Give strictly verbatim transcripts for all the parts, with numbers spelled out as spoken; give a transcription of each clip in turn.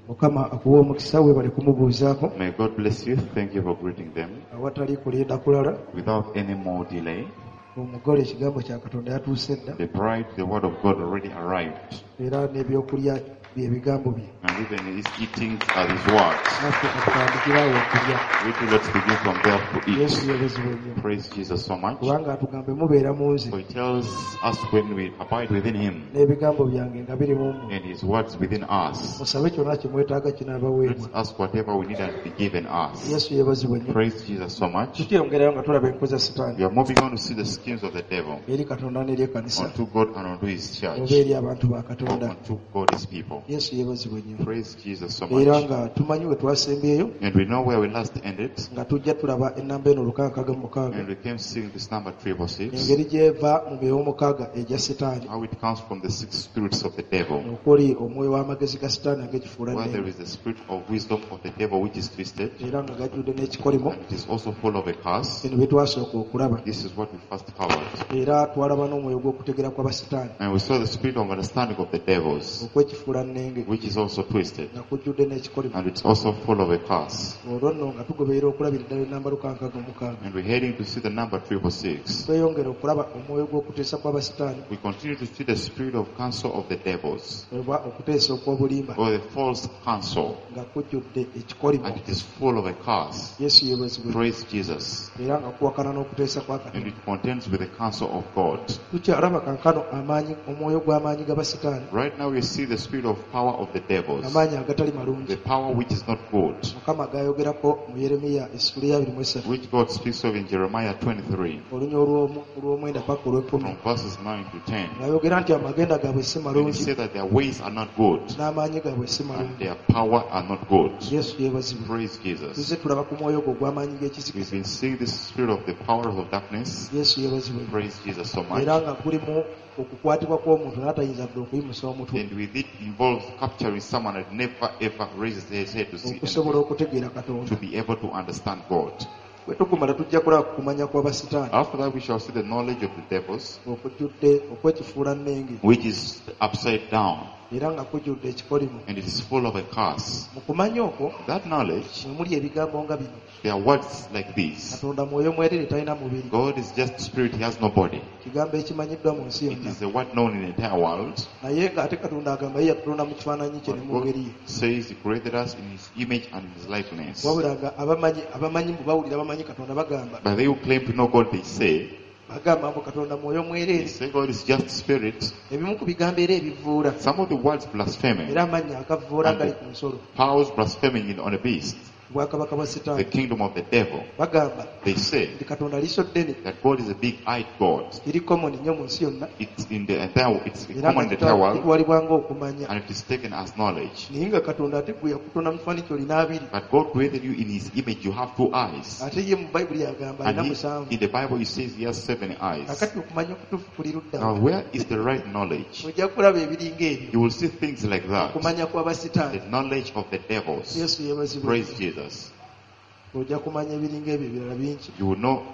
Mukama akuwa omukisa webale kumubuuzaako. May God bless you. Thank you for greeting them. Awatali kulinda kulala. Without any more delay. Omugole ekigambo kya Katonda yatuuse dda. The bride, the word of God already arrived. Era n'ebyokulya byebigambo bye. And even his eating are his words. Naffe atutandikirawo okulya. We too, let's begin from there to eat. Yesu yebazibwe nnyo. Praise Jesus so much. Kubanga atugambe mubeera mu nze. So he tells us when we abide within him. N'ebigambo byange nga biri mu mmwe. And his words within us. Musabe kyonna kye mwetaaga kinaabaweebwa. Let's ask whatever we need and be given us. Yesu yebazibwe nnyo. Praise Jesus so much. Tukyeyongerayo nga tulaba enkozi za Sitaani. We are moving on to see the schemes of the devil. Eri Katonda n'eri ekkanisa. Unto God and unto his church. Oba eri abantu ba Katonda. Unto God his people. Yesu yebazibwe nnyo. Praise Jesus so Era much. nga tumanyi we twasembeeyo. And we know where we last ended. Nga tujja tulaba ennamba eno lukaaga mu mukaaga. And we came seeing this number triple six. Engeri gy'eva mu beewomukaaga egya Sitaani. How it comes from the six spirits of the devil. Okuli omwoyo w'amagezi ga Sitaani agekifuula Where nnenge. there is the spirit of wisdom of the devil which is twisted. Era nga gajjudde n'ekikolimo. And it is also full of a curse. Bino bye twasooka okulaba. This is what we first covered. Era twalaba n'omwoyo gw'okutegera kw'Abasitaani. And we saw the spirit of understanding of the devils. Okwekifuula nnenge. Which is also twisted. Nga kujjudde n'ekikolimo. And it's also full of a curse. Olwo nno nga tugoberera okulabira ddala ennamba lukaaga mu mukaaga. And we're heading to see the number triple six. Tweyongera okulaba omwoyo gw'okuteesa kw'Abasitaani. We continue to see the spirit of counsel of the devils. Oba okuteesa okw'obulimba. Or the false counsel. Nga kujjudde ekikolimo. And it is full of a curse. Yesu yebazibwe. Praise Jesus. Era nga kuwakana n'okuteesa kwa Katonda. And it contends with the counsel of God. Tukyalaba kankano amaanyi omwoyo gw'amaanyi g'Abasitaani. Right now we see the spirit of power of the devils. Amaanyi agatali malungi. The power which is not good. Mukama gayogerako mu Yeremiya essula ya abiri mu esatu. Which God speaks of in Jeremiah twenty-three. Olunya olw'omwenda paka olw'ekkumi. From verses nine to ten. Ng'ayogera nti amagenda gaabwe si malungi. And he said that their ways are not good. N'amaanyi gaabwe si malungi. And their power are not good. Yesu yebazibwe. Praise Jesus. Tuzze tulaba ku mwoyo ogwo gw'amaanyi g'ekizikiza. We've been seeing this spirit of the powers of darkness. Yesu yebazibwe. Praise Jesus so much. Era nga gulimu okukwatibwa kw'omuntu n'atayinza ddala okuyimusa omutwe. And with it involves capturing someone that never ever raises his head to see okusobola okutegeera Katonda. To be able to understand God. Bwe tukumala tujja kulaba ku kumanya kw'Abasitaani. After that we shall see the knowledge of the devils. Okujjudde okwekifuula nnenge. Which is upside down. Era nga kujjudde ekikolimo. And it is full of a curse. Mu kumanya okwo. That knowledge. Mwe muli ebigambo nga bino. There are words like these. Katonda mwoyo mwerere talina mubiri. God is just spirit, he has no body. Kigambo ekimanyiddwa mu nsi yonna. It is the word known in the entire world. Naye ng'ate Katonda agamba ye yatutonda mu kifaananyi kye ne mu ngeri ye. Says he created us in his image and in his likeness. Wabula nga abamanyi abamanyi bwe bawulira bamanyi Katonda bagamba. But they who claim to know God, they say. Bagamba mbu Katonda mwoyo mwerere. They say God is just spirit. Ebimu ku bigambo era ebivuura. Some of the words blaspheming. Era amannya agavuura gali ku nsolo. Powers blaspheming on a beast. Bwakabaka bwa Sitaani. The kingdom of the devil. Bagamba. They say. Nti Katonda liiso ddene. That God is a big-eyed God. Eri common nnyo mu nsi yonna. It's in the entire. It's common in the entire world. Ekitwalibwanga okumanya. And it is taken as knowledge. Naye nga Katonda ate gwe yakutonda mu kifaananyi kye olina abiri. But God created you in His image. You have two eyes. Ate ye mu Bayibuli yagamba alina musanvu. In the Bible, He says He has seven eyes. Akati okumanya okutuufu kuli ludda. Now, where is the right knowledge? Ojja kulaba ebiringa ebyo. You will see things like that. Okumanya kw'Abasitaani. The knowledge of the devils. Yesu yebazibwe. Praise Jesus. Ojja kumanya ebiringa ebyo ebirala bingi. You will know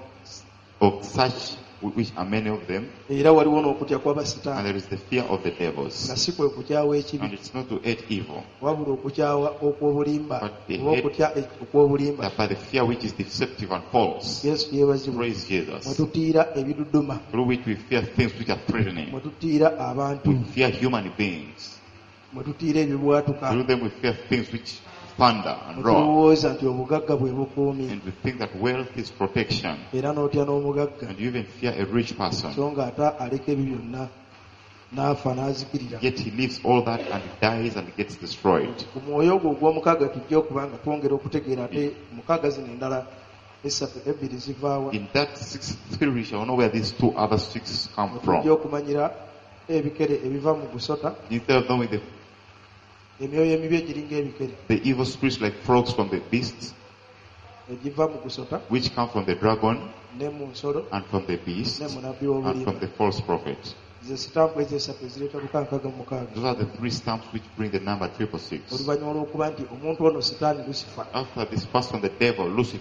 of such which are many of them. Era waliwo n'okutya kw'Abasitaani. And there is the fear of the devils. Nga si kwe kukyawa ekibi. And it's not to hate evil. Wabula okukyawa okw'obulimba. Oba okutya okw'obulimba. But by the fear which is deceptive and false. Yesu yebazibwe. Praise Jesus. Mwe tutiira ebiduduma. Through which we fear things which are threatening. Mwe tutiira abantu. We fear human beings. Mwe tutiira ebibwatuka. Through them we fear things which thunder and roar. Tulowooza nti obugagga bwe bukuumi. And we think that wealth is protection. Era n'otya n'omugagga. And you even fear a rich person. So nga ate aleka ebyo byonna n'afa n'azikirira. Yet he leaves all that and dies and gets destroyed. Ku mwoyo ogwo ogw'omukaaga tujja okuba nga twongera okutegeera ate mukaaga zino endala esatu ebbiri zivaawa. In that sixth spirit we shall know where these two other six come from. Tujja okumanyira ebikere ebiva mu gusota. Instead of knowing the emyoyo emibi egiringa ebikere. The evil spirits like frogs from the beast. Egiva mu gusota. Which come from the dragon. Ne mu nsolo. And from the beast. Ne mu nabbi w'obulimba. And from the false prophet. Ze sitampu ezo esatu ezireeta lukankaaga mu mukaaga. Those are the three stamps which bring the number triple six. Oluvannyuma lw'okuba nti omuntu ono Sitaani Lucifer. After this person, the devil Lucifer.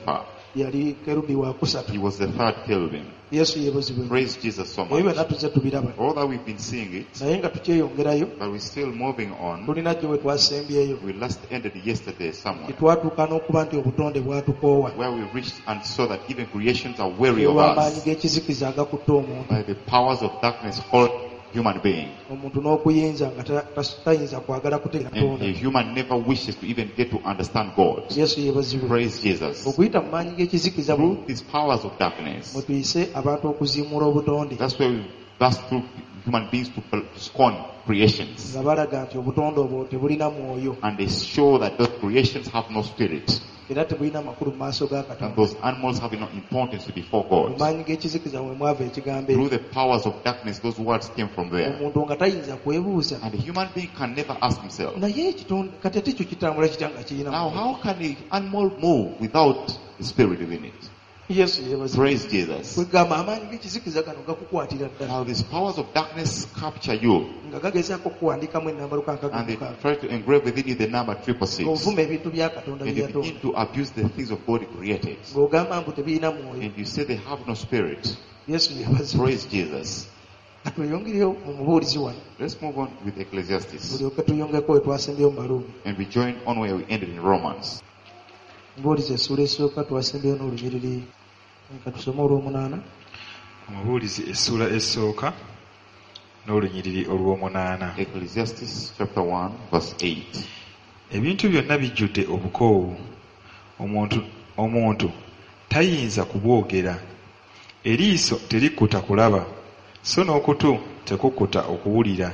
yali kerubi wa kusatu. He was the third cherubim. Yesu yebazibwe. Praise Jesus so Ebyo byonna much. tuzze tubiraba. All that we've been seeing it, Naye nga tukyeyongerayo, but we're still moving on. tulina gye we twasembyeyo. We last ended yesterday somewhere, Twatuuka n'okuba nti obutonde bwatukoowa. where we reached and saw that even creations are weary of Olw'amaanyi us g'ekizikiza agakutte omuntu. by the powers of darkness hold human being. Omuntu n'okuyinza nga ta- ta- tayinza kwagala kutegeera And Katonda. a human never wishes to even get to understand God. Yesu yebazibwe. Praise Jesus. Okuyita mu maanyi g'ekizikiza Through mu these powers of darkness, mwe tuyise abantu okuziimula obutonde. that's where we pass through human beings to scorn creations. Nga balaga nti obutonde obwo tebulina mwoyo And they show that those creations have no spirit. era tebulina makulu mu maaso ga And Katonda. those animals have no importance before Mu God. maanyi g'ekizikiza mwe mwava ekigambo Through ekyo. the powers of darkness, those words came from there. Omuntu nga tayinza kwebuuza. And the human being can never ask himself, Naye ekitonde kati ate kyo kitambula kitya nga kirina now mwoyo? how can an animal move without the spirit within it? Yesu yebazibwe. Praise Jesus. Kwegamba amaanyi g'ekizikiza gano gakukwatira ddala. Now these powers of darkness capture you, Nga gagezaako okuwandiikamu ennambaluka and they nkaaga try to engrave within you the number triple six. ng'ovuma ebintu bya Katonda And bye you begin yatonda. to abuse the things of God He created. Ng'ogamba mbu tebirina mwoyo. And you say they have no spirit. Yesu yebazibwe. Praise Jesus. Ka tweyongereyo mu mubuulizi wano. Let's move on with Ecclesiastes. Bulyoke tuyongeko we twasembyeyo mu Baluumi. And we join on where we ended in Romans. Mubuulizi essula esooka twasembyeyo n'olunyiriri. Ka tusome olw'omunaana. Omubuulizi essula esooka n'olunyiriri olw'omunaana. Ecclesiastes chapter one, verse eight. Ebintu byonna bijjudde obukoowu. Omuntu omuntu tayinza kubwogera. Eriiso terikkuta kulaba, so n'okutu tekukkuta okuwulira.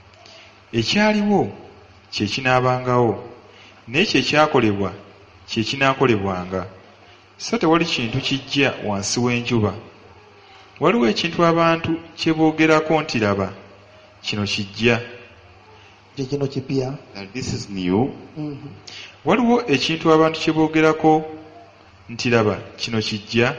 Ekyaliwo kye kinaabangawo, n'ekyo ekyakolebwa kye kinaakolebwanga. So tewali kintu kijja wansi w'enjuba. Waliwo ekintu abantu kye boogerako nti laba, kino kijja. Kye kino kipya. Now this is new. Mhm. Waliwo ekintu abantu kye boogerako nti laba, kino kijja.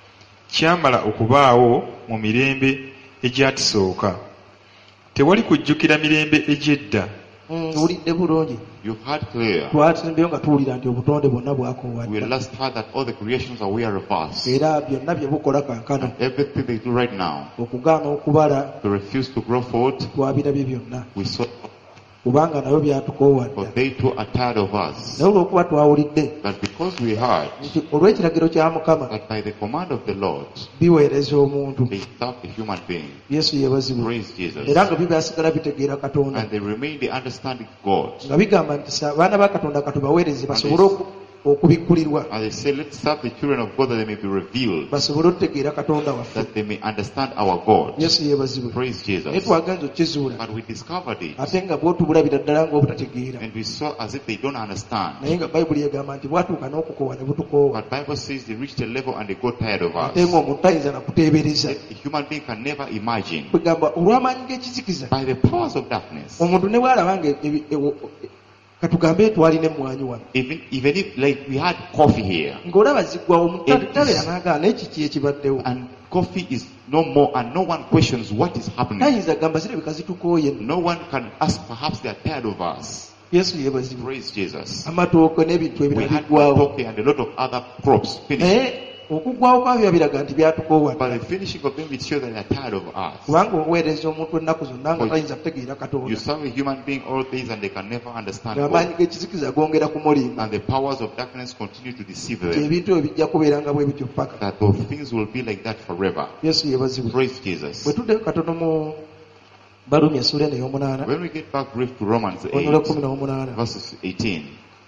Kyamala okubaawo mu mirembe egyatusooka. Tewali kujjukira mirembe egy'edda. Mm, Owulidde bulungi. You've heard clear. Twasembyeyo nga tuwulira nti obutonde bwonna bwakoowa We dda. last heard that all the creations are aware of us. Era byonna bye bukola kankano. And everything they do right now, Okugaana okubala to refuse to grow forward, twabirabye byonna. we saw, Kubanga nabyo byatukoowa dda. for they too are tired of us. Naye olw'okuba twawulidde But because we heard nti olw'ekiragiro kya Mukama that by the command of the Lord, biweereza omuntu. they serve a human being. Yesu yebazibwe. Praise Jesus. Era nga bibyasigala bitegeera Katonda. And they remain the understanding God. Nga bigamba nti sa- abaana ba Katonda katubaweereze basobole oku- okubikkulirwa. And they say, let's serve the children of God that they may be revealed, Basobole okutegeera Katonda waffe. that they may understand our God. Yesu yebazibwe. Praise Naye Jesus. twagenza okukizuula. But we discovered it, Ate nga bw'otubulabira ddala ng'obutategeera. and we saw as if they don't understand. Naye nga Bayibuli egamba nti bwatuuka n'okukoowa ne butukoowa. But Bible says they reached a level and they got tired of us. Ate ng'omuntu tayinza na kuteebereza. A human being can never imagine. Kwegamba olw'amaanyi g'ekizikiza. By the powers of darkness, Omuntu ne bw'alaba nga ebi- ewo- katugambe twalina emmwanyi wano. even even if like we had coffee here, Ng'olaba ziggwawo omuntu It is- tabeera n'agaana ekiki ekibaddewo. and coffee is no more, and no one questions what is happening. Tayinza gamba zirabika zitukooye. No one can ask, perhaps they are tired of us. Yesu yebazibwe. Praise Jesus. Amatooke n'ebintu We ebirala had biggwawo. coffee and a lot of other crops finished. Naye okuggwawo kwabyo biraga nti byatukoowa. But the finishing of them, it shows that they are tired of us. Kubanga oweereza omuntu ennaku zonna nga For- tayinza kutegeera You Katonda. serve a human being all days and they can never understand Ng'amaanyi God. g'ekizikiza gongera kumulimba. And the powers of darkness continue to deceive Nti them. ebintu ebyo bijja kubeera nga bwe bityo paka. That those things will be like that forever. Yesu yebazibwe. Praise Jesus. Bwe tuddeyo katono mu Baluumi essula eno ey'omunaana. When we get back brief to Romans Olunyiriri eight, kumi n'omunaana. verses eighteen.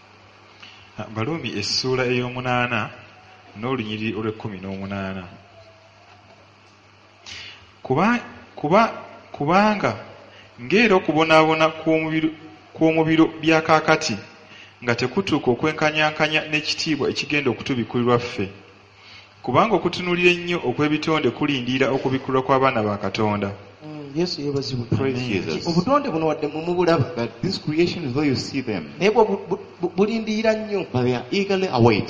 Baluumi essuula ey'omunaana n'olunyiriri olw'ekkumi n'omunaana. Kuba, kuba, kubanga ng'era okubonaabona kw'omubiro kw'omubiro bya kaakati nga tekutuuka okwenkanyankanya n'ekitiibwa ekigenda okutubikkulirwa ffe. Kubanga okutunuulira ennyo okw'ebitonde kulindiira okubikkulwa kw'abaana ba Katonda. Mm, Yesu yebazibwe. Praise Amen. Jesus. Obutonde buno wadde mwe mubulaba. That this creation, though you see them, Naye bwo bu- bu- bulindiira nnyo but they are eagerly awaiting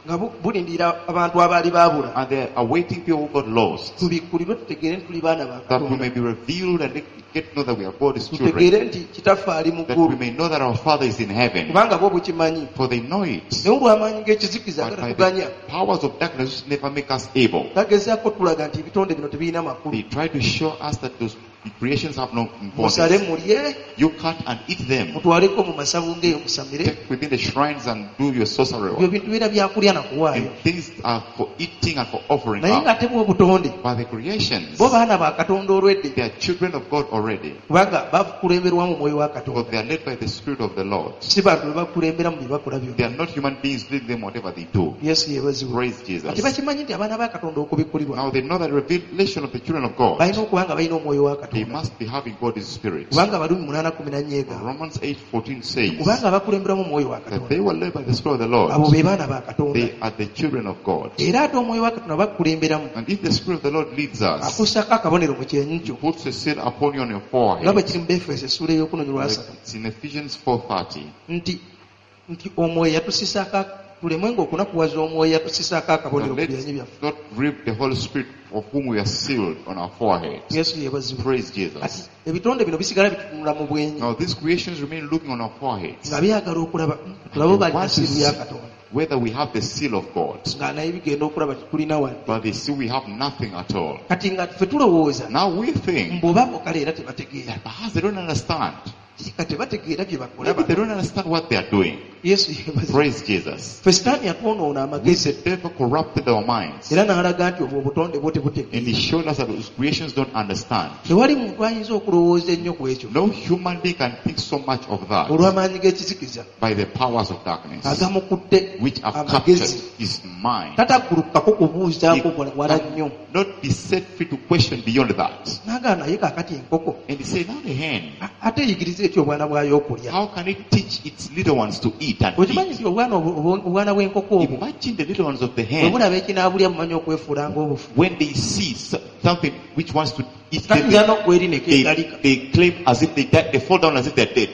nga bu- bulindira abantu abaali baabula And they are awaiting people who got lost. tubikkulirwe tutegeere nti tuli baana ba That we Katonda may be revealed and get to know that we are God's children. tutegeere nti kitaffe ali mu That we ggulu may know that our Father is in heaven. kubanga bo bukimanyi For they know it. naye olw'amaanyi g'ekizikiza But by agatuganya the powers of darkness which never make us able. gagezaako tulaga nti ebitonde bino tebirina makulu They try to show us that those creations have no musale importance. mulye You cut and eat them. mutwaleko mu masavu ng'eyo musamire Take within the shrines and do your sorcery ebyo work. bintu bira byakulya na kuwaayo And things are for eating and for offering naye up. nga tebwa obutonde But the creations, bo baana ba katonda olwedde they are children of God already. kubanga bakulemberwamu mwoyo wa Because katonda they are led by the Spirit of the Lord. si bantu be bakulembera mu bye bakola They byonna are not human beings leading them whatever they do. yesu yebaziwe Praise ati Jesus. bakimanyi nti abaana ba katonda okubikkulirwa Now they know that revelation of the children of God, balina okuba nga balina omwoyo wa they katonda must be having God's Spirit. kubanga balumi munaana kumi na nnyega Romans eight fourteen says kubanga bakulemberamu omwoyo wa that katonda they were led by the Spirit of the abo Lord. be baana ba katonda They are the children of God. era ate omwoyo wa katonda bakukulemberamu And if the Spirit of the Lord leads us, akussako akabonero mu kyenyi He kyo puts a seal upon you on your nga bwe forehead. kiri mu befeso essuula ey'okunonyolwa Like asatu it's in Ephesians four thirty. nti nti omwoyo yatusisaako tulemwenga okunakuwaza omwoyo yatusisaako akabonero Now ku byenyi let's byaffe not grieve the Holy Spirit of whom we are sealed on our forehead. yesu yebazibu Praise ati Jesus. ebitonde bino bisigala bitutunula mu bwenyi Now these creations remain looking on our foreheads. nga byagala okulaba tulabe And they balina want to siru ya see katonda whether we have the seal of God. nga naye bigenda okulaba tetulina wadde But they see we have nothing at all. kati nga ffe tulowooza Now we think mbobabo kale era tebategeera that perhaps they don't understand. kika tebategeera bye bakola Maybe they bano don't understand what they are doing. yesu yebazibu Praise Jesus. ffe sitaani yatwonoona We amagezi the devil corrupted our minds. era n'alaga nti obwo obutonde bwo And tebutegeera he showed us that those creations don't understand. tewali muntu ayinza okulowooza ennyo ku ekyo No human being can think so much of that olw'amaanyi g'ekizikiza by the powers of darkness, agamukutte which have captured amagezi his mind. tatakulukako kubuuzaako wala nnyo Not be set free to question beyond that. n'agaana naye kaakati enkoko And he said, now the hen, a- ate eyigiriza etya obwana bwayo okulya how can it teach its little ones to eat and okimanyi eat? nti obwana obwo- obwo- obwana bw'enkoko obwo Imagine the little ones of the bwe hen, bulaba ekinaabulya bumanyi okwefuula ng'obufu when they see so- something which wants to eat them, kayinza n'okweri ne they, keegalika they claim as if they died, they fall down as if they're dead.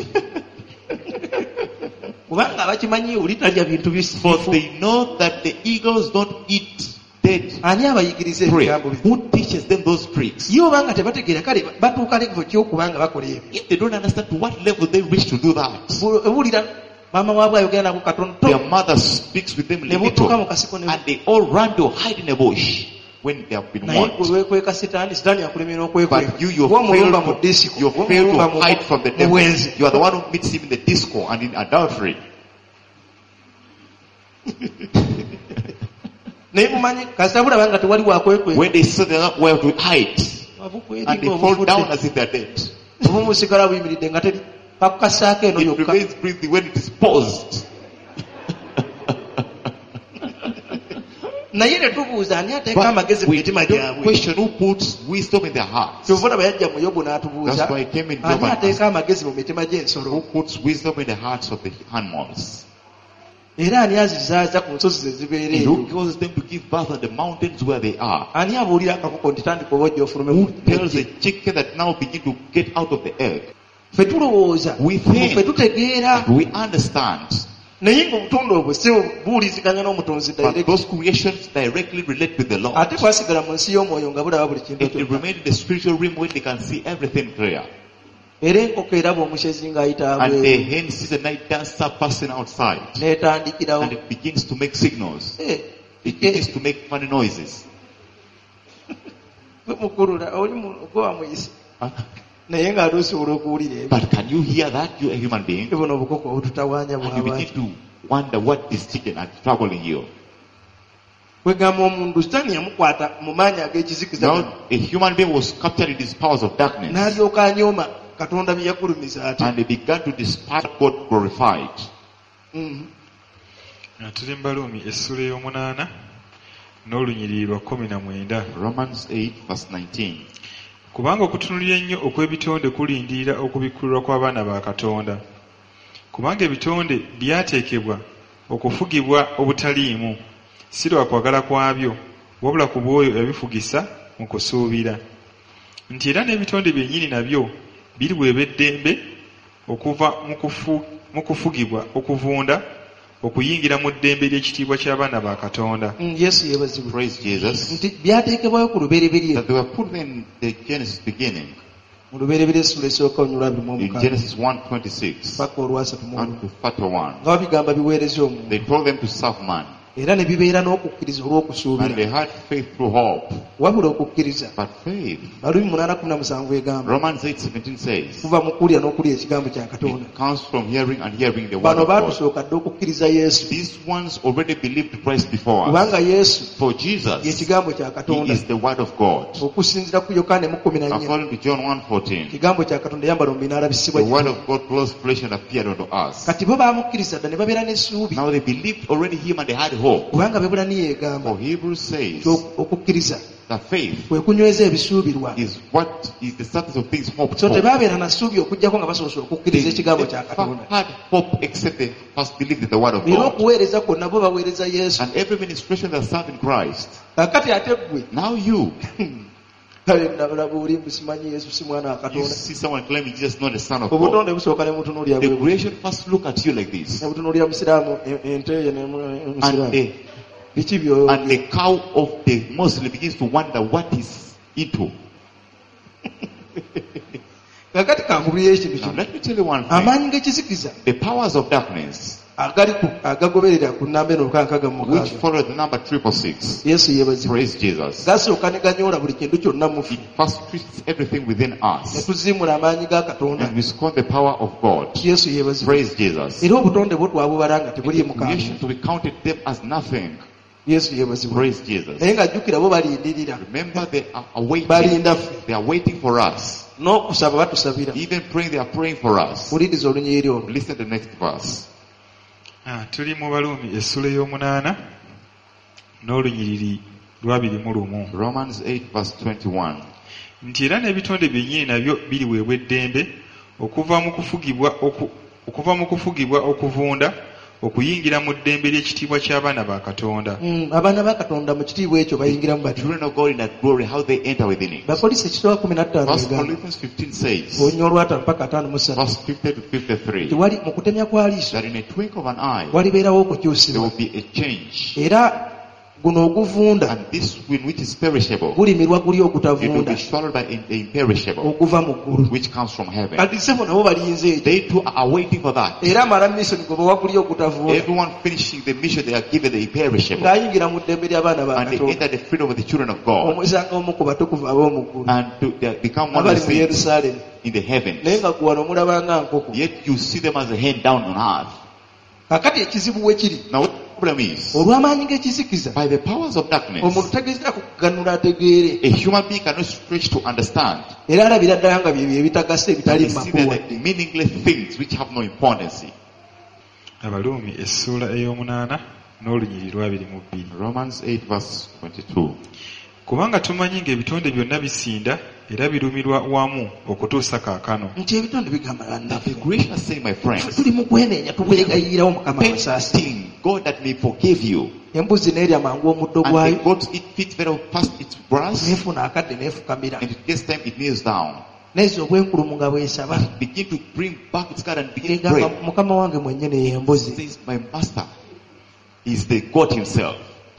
kubanga abakimanyi oli talya bintu For bisifu they know that the eagles don't eat dead ani abayigiriza prey. ebigambo bino Who teaches them those tricks? ye obanga tebategeera kale batuuka levo kyokubanga bakola ebyo If they don't understand to what level they wish to do that, Bu- ewulira maama waabwe ayogera nako katono their mother speaks with them ne butuuka mu little, kasiko ne and they all run to hide in a bush when they have been naye warned. gwe weekweka sitaani sitaani akulemera okwekweka But you, you omulumba mu fail to, disiko you fail omulumba to hide from the mu devil. bwenzi You are the one who meets him in the disco and in adultery. naye mumanyi kasita bulaba nga tewali wakwekweka When they see they're not where to hide, and they fall down obufudde as if they're dead. obumu busigala buyimiridde nga teri pakukasaako eno It yokka remains breathing when it is paused. naye ne tubuuza ani ateeka But amagezi mu we mitima don't gyabwe question who puts wisdom in their hearts. kyova olaba yajja mu yobu n'atubuuza That's why I came in ani Job and ateeka amagezi mu mitima Who gy'ensolo puts wisdom in the hearts of the animals? era ani azizaaza ku nsozi ze zibeera And eyo who causes them to give birth at the mountains where they are? ani abuulira akakoko nti tandika oba ojja ofulume Who mu tells the chicken that now begin to get out of the egg? ffe tulowooza We think. ffe tutegeera We understand. naye ng'obutonde obwo si buwuliziganya n'omutonzi But direct those creations directly relate with the Lord. ate bwasigala mu nsi y'omwoyo nga bulaba buli kintu It, it kyonna remains in the spiritual realm where they can see everything clear. era enkoko eraba omukyezi ng'ayita And the abweru hen sees a night dancer passing outside. n'etandikirawo And it begins to make signals. Eh, It begins to make funny noises. gwe mukulula oli mu- gwe wamuyise Huh? naye ng'ate osobola okuwulira ebyo But can you hear that, you a human being? buno obukoko obututawaanya And you begin bw'abantu to wonder what is chicken are troubling you. kwegamba omuntu sitaani yamukwata mu maanyi ag'ekizikiza Now, a human being was captured in these powers of darkness. n'alyoka anyooma katonda bye yakulumiza ate And they began to despise God glorified. Mhm. Nga tuli mu Baluumi essula ey'omunaana n'olunyiriri lwa kkumi na mwenda. Romans eight verse nineteen. Kubanga okutunulira ennyo okw'ebitonde kulindirira okubikkulirwa kw'abaana ba Katonda. Kubanga ebitonde byateekebwa okufugibwa obutaliimu, si lwa kwagala kwabyo, wabula ku bw'oyo ebifugisa mu kusuubira. Nti era n'ebitonde byennyini nabyo biriweebwa eddembe okuva mu kufu- mu kufugibwa okuvunda okuyingira mu ddembe ly'ekitiibwa ky'abaana ba Katonda. Mm, yesu yeebazibwe Praise Jesus. nti byateekebwayo ku lubereberye That they were put in the Genesis beginning. mu lubereberye essula esooka olunyolo abiri mu In omukaaga Genesis one twenty-six paka olwasatu mu olumu unto thirty-one. nga babigamba biweereza omuntu They told them to serve man. era ne bibeera n'okukkiriza And olw'okusuubira they had faith through hope. wabula okukkiriza But faith, balumi munaana kumi na musanvu egamba Romans eight seventeen says, kuva mu kulya n'okulya ekigambo kya katonda it comes from hearing and hearing the word bano of God. baatusooka dde okukkiriza yesu These ones already believed Christ before us. kubanga yesu For Jesus, yekigambo kya He katonda is the word of God. okusinziira ku yokaana emu kumi na nnya According to John one fourteen, ekigambo kya katonda yambala mu binaala bisibwa the word of God clothed flesh and appeared unto us. kati bo baamukkiriza dda ne babeera n'essuubi Now they believed already Him and they had hope. kubanga beebulaniyo egamba For Hebrews says nti okukkiriza that faith kwe kunyweza ebisuubirwa is what is the status of things hoped so for. tebaabeera na ssuubi okuggyako nga basobola okukkiriza They ekigambo never kya katonda had hope except they first believed in the word of era God. okuweereza kwonna bo baweereza yesu And every ministration that serve in Christ, kakati ate ggwe now you, kale nalaba oli simanyi yesu si mwana wa you katonda see someone claiming Jesus not the Son of God. obutonde busooka ne mutunuulira The bwe creation first look at you like this. ne butunuulira musiraamu e- ente ye ne mu- And musiraamu the, biki byo and the cow of the Muslim begins to wonder what is into. kakati kankubulira ekintu Now kino let me tell you one thing. amaanyi g'ekizikiza The powers of darkness, agali ku- agagoberera ku nnamba eno lukankaaga mu which mukaaga follow the number triple six, yesu yeebazibwa praise Jesus. gasooka ne ganyoola buli kintu kyonna mufu It first treats everything within ne us. tuziimula amaanyi ga katonda And we scorn the power of God. yesu yeebazibwa Praise Jesus. era obutonde bwo twabubala nga tebuli The mukaaga creation, we counted them as nothing. yesu yeebazibwa Praise Jesus. naye nga jjukira bo balindirira Remember, they are awaiting. balinda ffe They are waiting for us. n'okusaba batusabira Even praying, they are praying for us. wuliriza olunyiriri olwo Listen to the next verse. Ah, tuli mu Baluumi essula ey'omunaana n'olunyiriri lwabiri mu lumu Romans eight verse twenty-one. nti era n'ebitonde byennyini nabyo biriweebwa eddembe okuva mu kufugibwa oku- okuva mu kufugibwa okuvunda okuyingira mu ddembe ly'ekitiibwa ky'abaana ba Katonda. Mm, abaana ba katonda mu kitiibwa ekyo bayingiramu batyo Children of God in that glory, how they enter within it. bapolisi ekitooka kumi na ttaano First egamba Corinthians fifteen says, olunya olwataano paka ataano mu ssatu verse fifty to fifty-three, tewali mu kutemya kwa liiso that in a twinkle of an eye, walibeerawo there okukyusibwa will be a change. era guno oguvunda And this wind which is perishable, gulimirwa guli it will ogutavunda be swallowed by in- the imperishable, oguva mu ggulu which comes from heaven. kati sebo nabo balinze ekyo They too are waiting for that. era amala misoni gwe bawa guli ogutavunda Everyone finishing the mission, they are given the imperishable. ng'ayingira mu ddembe ly'abaana ba And they katonda enter the freedom of the children of God. omuzanga omu ku batukuvu ab'omu ggulu And to, they become one abali of mu the saints yerusaalemi in the heavens. naye nga gwe wano omulaba nga nkoko Yet you see them as a hand down on earth. kakati ekizibu we kiri Now what the problem is, olw'amaanyi g'ekizikiza by the powers of darkness, omuntu tegeeza kuganula ategeere a human being cannot stretch to understand. era alabira ddala nga byebyo ebitagase And ebitali they mu see makuwa that the meaningless things which have no importance. Abaluumi essula ey'omunaana n'olunyiriri lwabiri mu bbiri. Romans eight verse twenty-two. Kubanga tumanyi ng'ebitonde byonna bisinda era birumirwa wamu okutuusa kaakano. nti ebitonde bigamba Now bannaffe the creation is saying, my friends, tuli mu kweneenya tubwegayirirawo mukama abasaasi petiting God that may forgive you. embuzi n'erya mangu omuddo And gwayo the goat it feeds very fast its grass, neefuna akadde neefukamira and it gets time it kneels down. neeza obwenkulumu nga bwesaba Begin to bring back its God and begin to egamba pray. mukama wange mwennyene y'embuzi Says, my master is the God himself.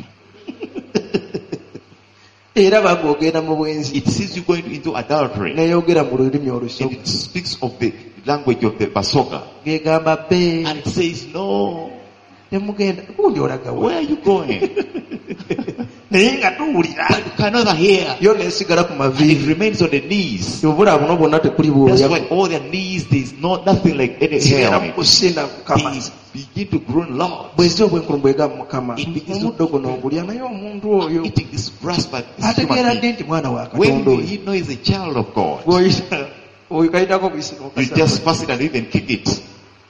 era bagogenda mu bwenzi It sees you going into adultery. neeyogera mu lulimi And olusoga it speaks of the language of the Basoga. gegamba be And it says, no, temugenda gundi olaga where we are you going? naye nga tuwulira But you cannot hear. yo neesigala ku And it maviivi remains on the knees. obula buno bwonna tekuli That's bwoya why all their knees, there's no, nothing like any hair kibeera on mu it. kusinda mukama They begin to groan loud. bwezi obwenkulumu bwegamba mukama It begins to- omuddo guno ogulya naye omuntu oyo Eating this grass by this ategeera human ddi being. nti mwana wa When katonda will oyo he know he's a child of God? bw'oyita oyo kayitako buyisi You n'okasaba. just pass it and even kick it.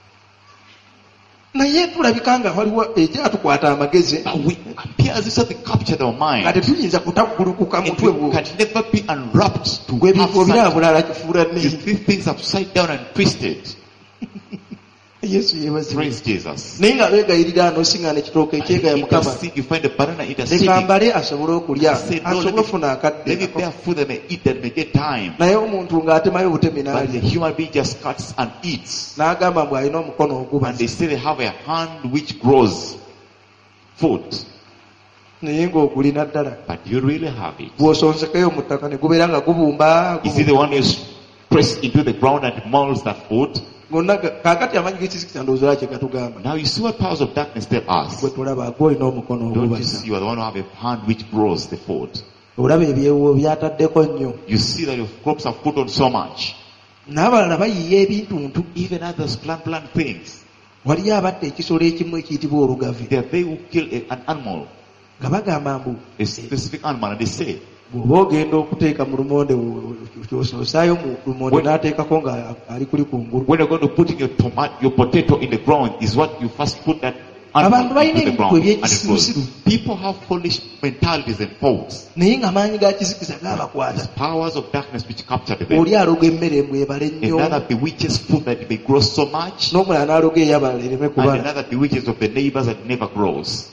naye tulabika nga waliwo ekyatukwata amagezi But we appear as if something captured our nga mind. tetuyinza kutaggulukuka And mutwe we bwo can never be unwrapped to gwe have ebifo sight. birabulala kifuula You ne see things upside down and twisted. Yesu yeebazibwe. Praise Jesus. Naye nga beegayirira n'osiŋŋaana ekitooke And ekyegaaya he Mukama. intercede, you find the banana interceding. Leka mbale asobole okulya, He said, no, asobole let me, ofuna akadde. let me bear food that may eat, that may get time. Naye omuntu ng'atemayo obutemi But the n'alya. human being just cuts and eats. N'agamba mbu alina omukono And ogubaza. they say they have a hand which grows food. Naye ng'ogulina ddala. But you really have it. Bw'osonsekeyo mu ttaka ne gubeera nga gubumba. Is it the one you press into the ground and molds that food? Gonna kaakati amanyi g'ekizikisa ndowooza lwaki gatugamba. Now you see what powers of darkness tell us. Gwe tulaba gw'olina omukono Don't you ogubaza. see you are the one who have a hand which grows the food? Olaba ebyewo byataddeko nnyo. You see that your crops have put on so much. N'abalala bayiya ebintuntu. Even others plant plant things. Waliyo abatta ekisolo ekimu ekiyitibwa olugave. They are they who kill a- an animal, Nga bagamba mbu a specific animal, and they say, bw'oba ogenda okuteeka mu lumonde osaayo mu lumonde When- n'ateekako nga ali kuli kungulu. when you're going to put in your tomato, your potato in the ground, is what you first put that Abantu animal balina into the ebintu ground and it ebyekisirusiru. grows. People have foolish mentalities and faults. Naye ng'amaanyi ga kizikiza gaabakwata. It's powers of darkness which capture them. Oli aloga emmere mwebale nnyo. Another bewitches food that it may grow so much, N'omulala n'aloga ey'abalala ereme and kubala. another bewitches of the neighbors that never grows.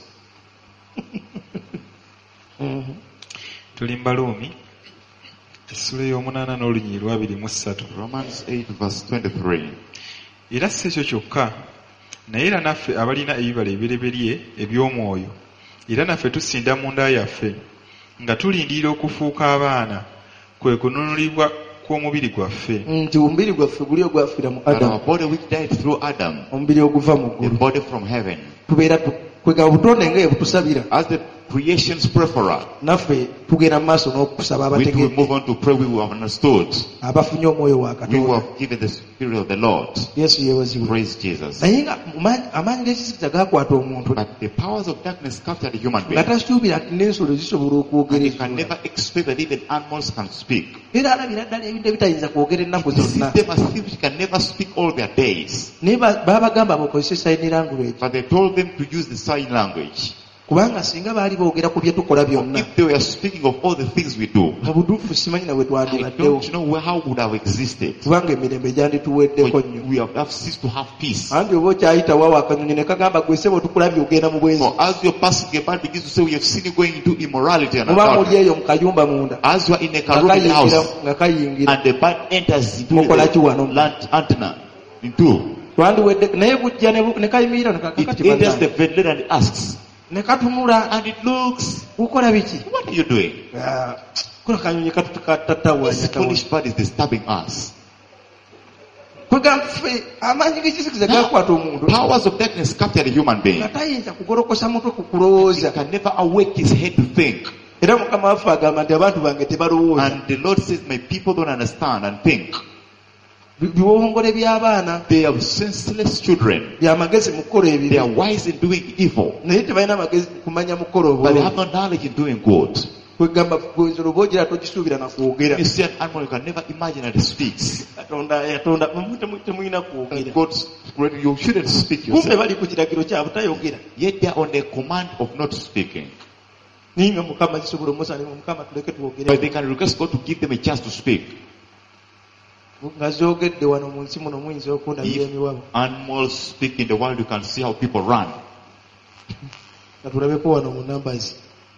Tuli Mbaluumi essula ey'omunaana n'olunyiri lwabiri mu ssatu. Romans eight verse twenty-three. Era si ekyo kyokka, naye era naffe abalina ebibala ebireberye eby'omwoyo, era naffe tusinda mu nda yaffe, nga tulindirira okufuuka abaana, kwe kununulibwa kw'omubiri gwaffe. Nti omubiri gwaffe guli ogwafiira mu That our Adamu. body which died through Adam, Omubiri oguva mu the ggulu. body from heaven, Tubeera tu- kwega obutonde nga ebutusabira. as the creation's preferer, Naffe tugenda mu maaso n'okusaba we will abategedde. move on to pray. We will have understood. Abafunye omwoyo wa We will Katonda. have given the Spirit of the Lord. Yesu yeebazibwe. Praise Jesus. Naye nga mu maanyi- amaanyi g'ekizikiza gaakwata omuntu But the powers of darkness captured the human nga being. tasuubira nti n'ensolo zisobola okwogera And you can ekitula. never expect that even animals can speak. Era alabira ddala ebintu ebitayinza kwogera ennaku You see zonna. them as things which can never speak all their days. Naye ba- baabagamba bakozese sign language. But they told them to use the sign language. Kubanga singa baali boogera ku bye tukola byonna, If they were speaking of all the things we do, mu butuufu simanyi na bwe I twandibaddewo. don't know where, how would have existed. Kubanga emirembe gyandituweddeko But nnyo. we have, have ceased to have peace. Anti oba okyayitawo awo akanyonyi ne kagamba gwe ssebo tukulabye ogenda mu bwenzi. For as you're passing a man begins to say, we have seen you going into immorality and Muba muli adultery. eyo mu kayumba munda. As you are in a Nga room in the kayingira- house, nga kayingira. and the bird enters into Mukola ki wano? the land antenna, into, Twandiwedde naye bujja ne bu- ne kayimirira ne it kakati enters the bannange. ventilator and asks, Ne katunula. and it looks, Gukola biki? what are you doing? Ah, kuno kanyonyi katutatawanya This foolish bird is disturbing us. kwega ffe amaanyi g'ekizikiza gakwata omuntu Powers of darkness capture the human being. nga tayinza kugolokosa mutwe ku kulowooza. He can never awake his head to think. Era Mukama waffe agamba nti abantu bange tebalowooza. And the Lord says, my people don't understand and think. Bi- biwongole by'abaana They are senseless children. bya magezi mu kukola They are ebibi, wise in doing evil, naye tebalina magezi kumanya mu kukola but they have obulungi. no knowledge in doing good. Kwegamba gwenzolo bwogera togisuubira na kwogera. You see an animal, you can never imagine that it speaks. Katonda yatonda mwe temu- temulina kwogera. And God's created, you shouldn't speak Kumbe yourself. bali ku kiragiro kyabwe tayogera. Yet they are on the command of not speaking. Naye nga Mukama kisobola omusana Mukama tuleke But twogere. they can request God to give them a chance to speak. Nga zoogedde wano mu nsi muno muyinza okundabira If emiwabo. animals speak in the world, you can see how people run. Ka tulabeko wano mu Numbers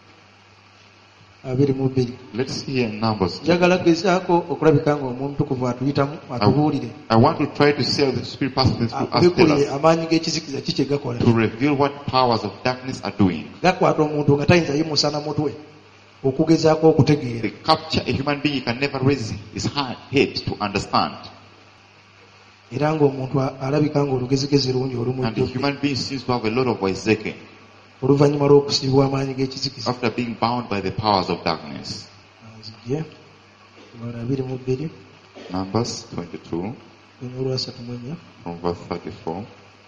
abiri mu bbiri. Let's see here in Numbers. Njagala gezaako okulabika nga omutukuvu atuyitamu atubuulire. I want to try to see how the Spirit passes through us, tell Akubikulire us, amaanyi g'ekizikiza ki kye gakola. to reveal what powers of darkness are doing. Gakwata omuntu nga tayinza yimusana mutwe okugezaako They okutegeera. capture a human being, he can never raise his hand, head to understand. Era ng'omuntu a- alabika ng'olugezigezi lungi And the olumujjudde human being seems to have a lot of wisecking oluvannyuma lw'okusibibwa amaanyi g'ekizikiza. after being bound by the powers of darkness. Nzigye mala abiri mu bbiri Numbers twenty-two, lunya olwasatu mu ennya. from verse thirty-four.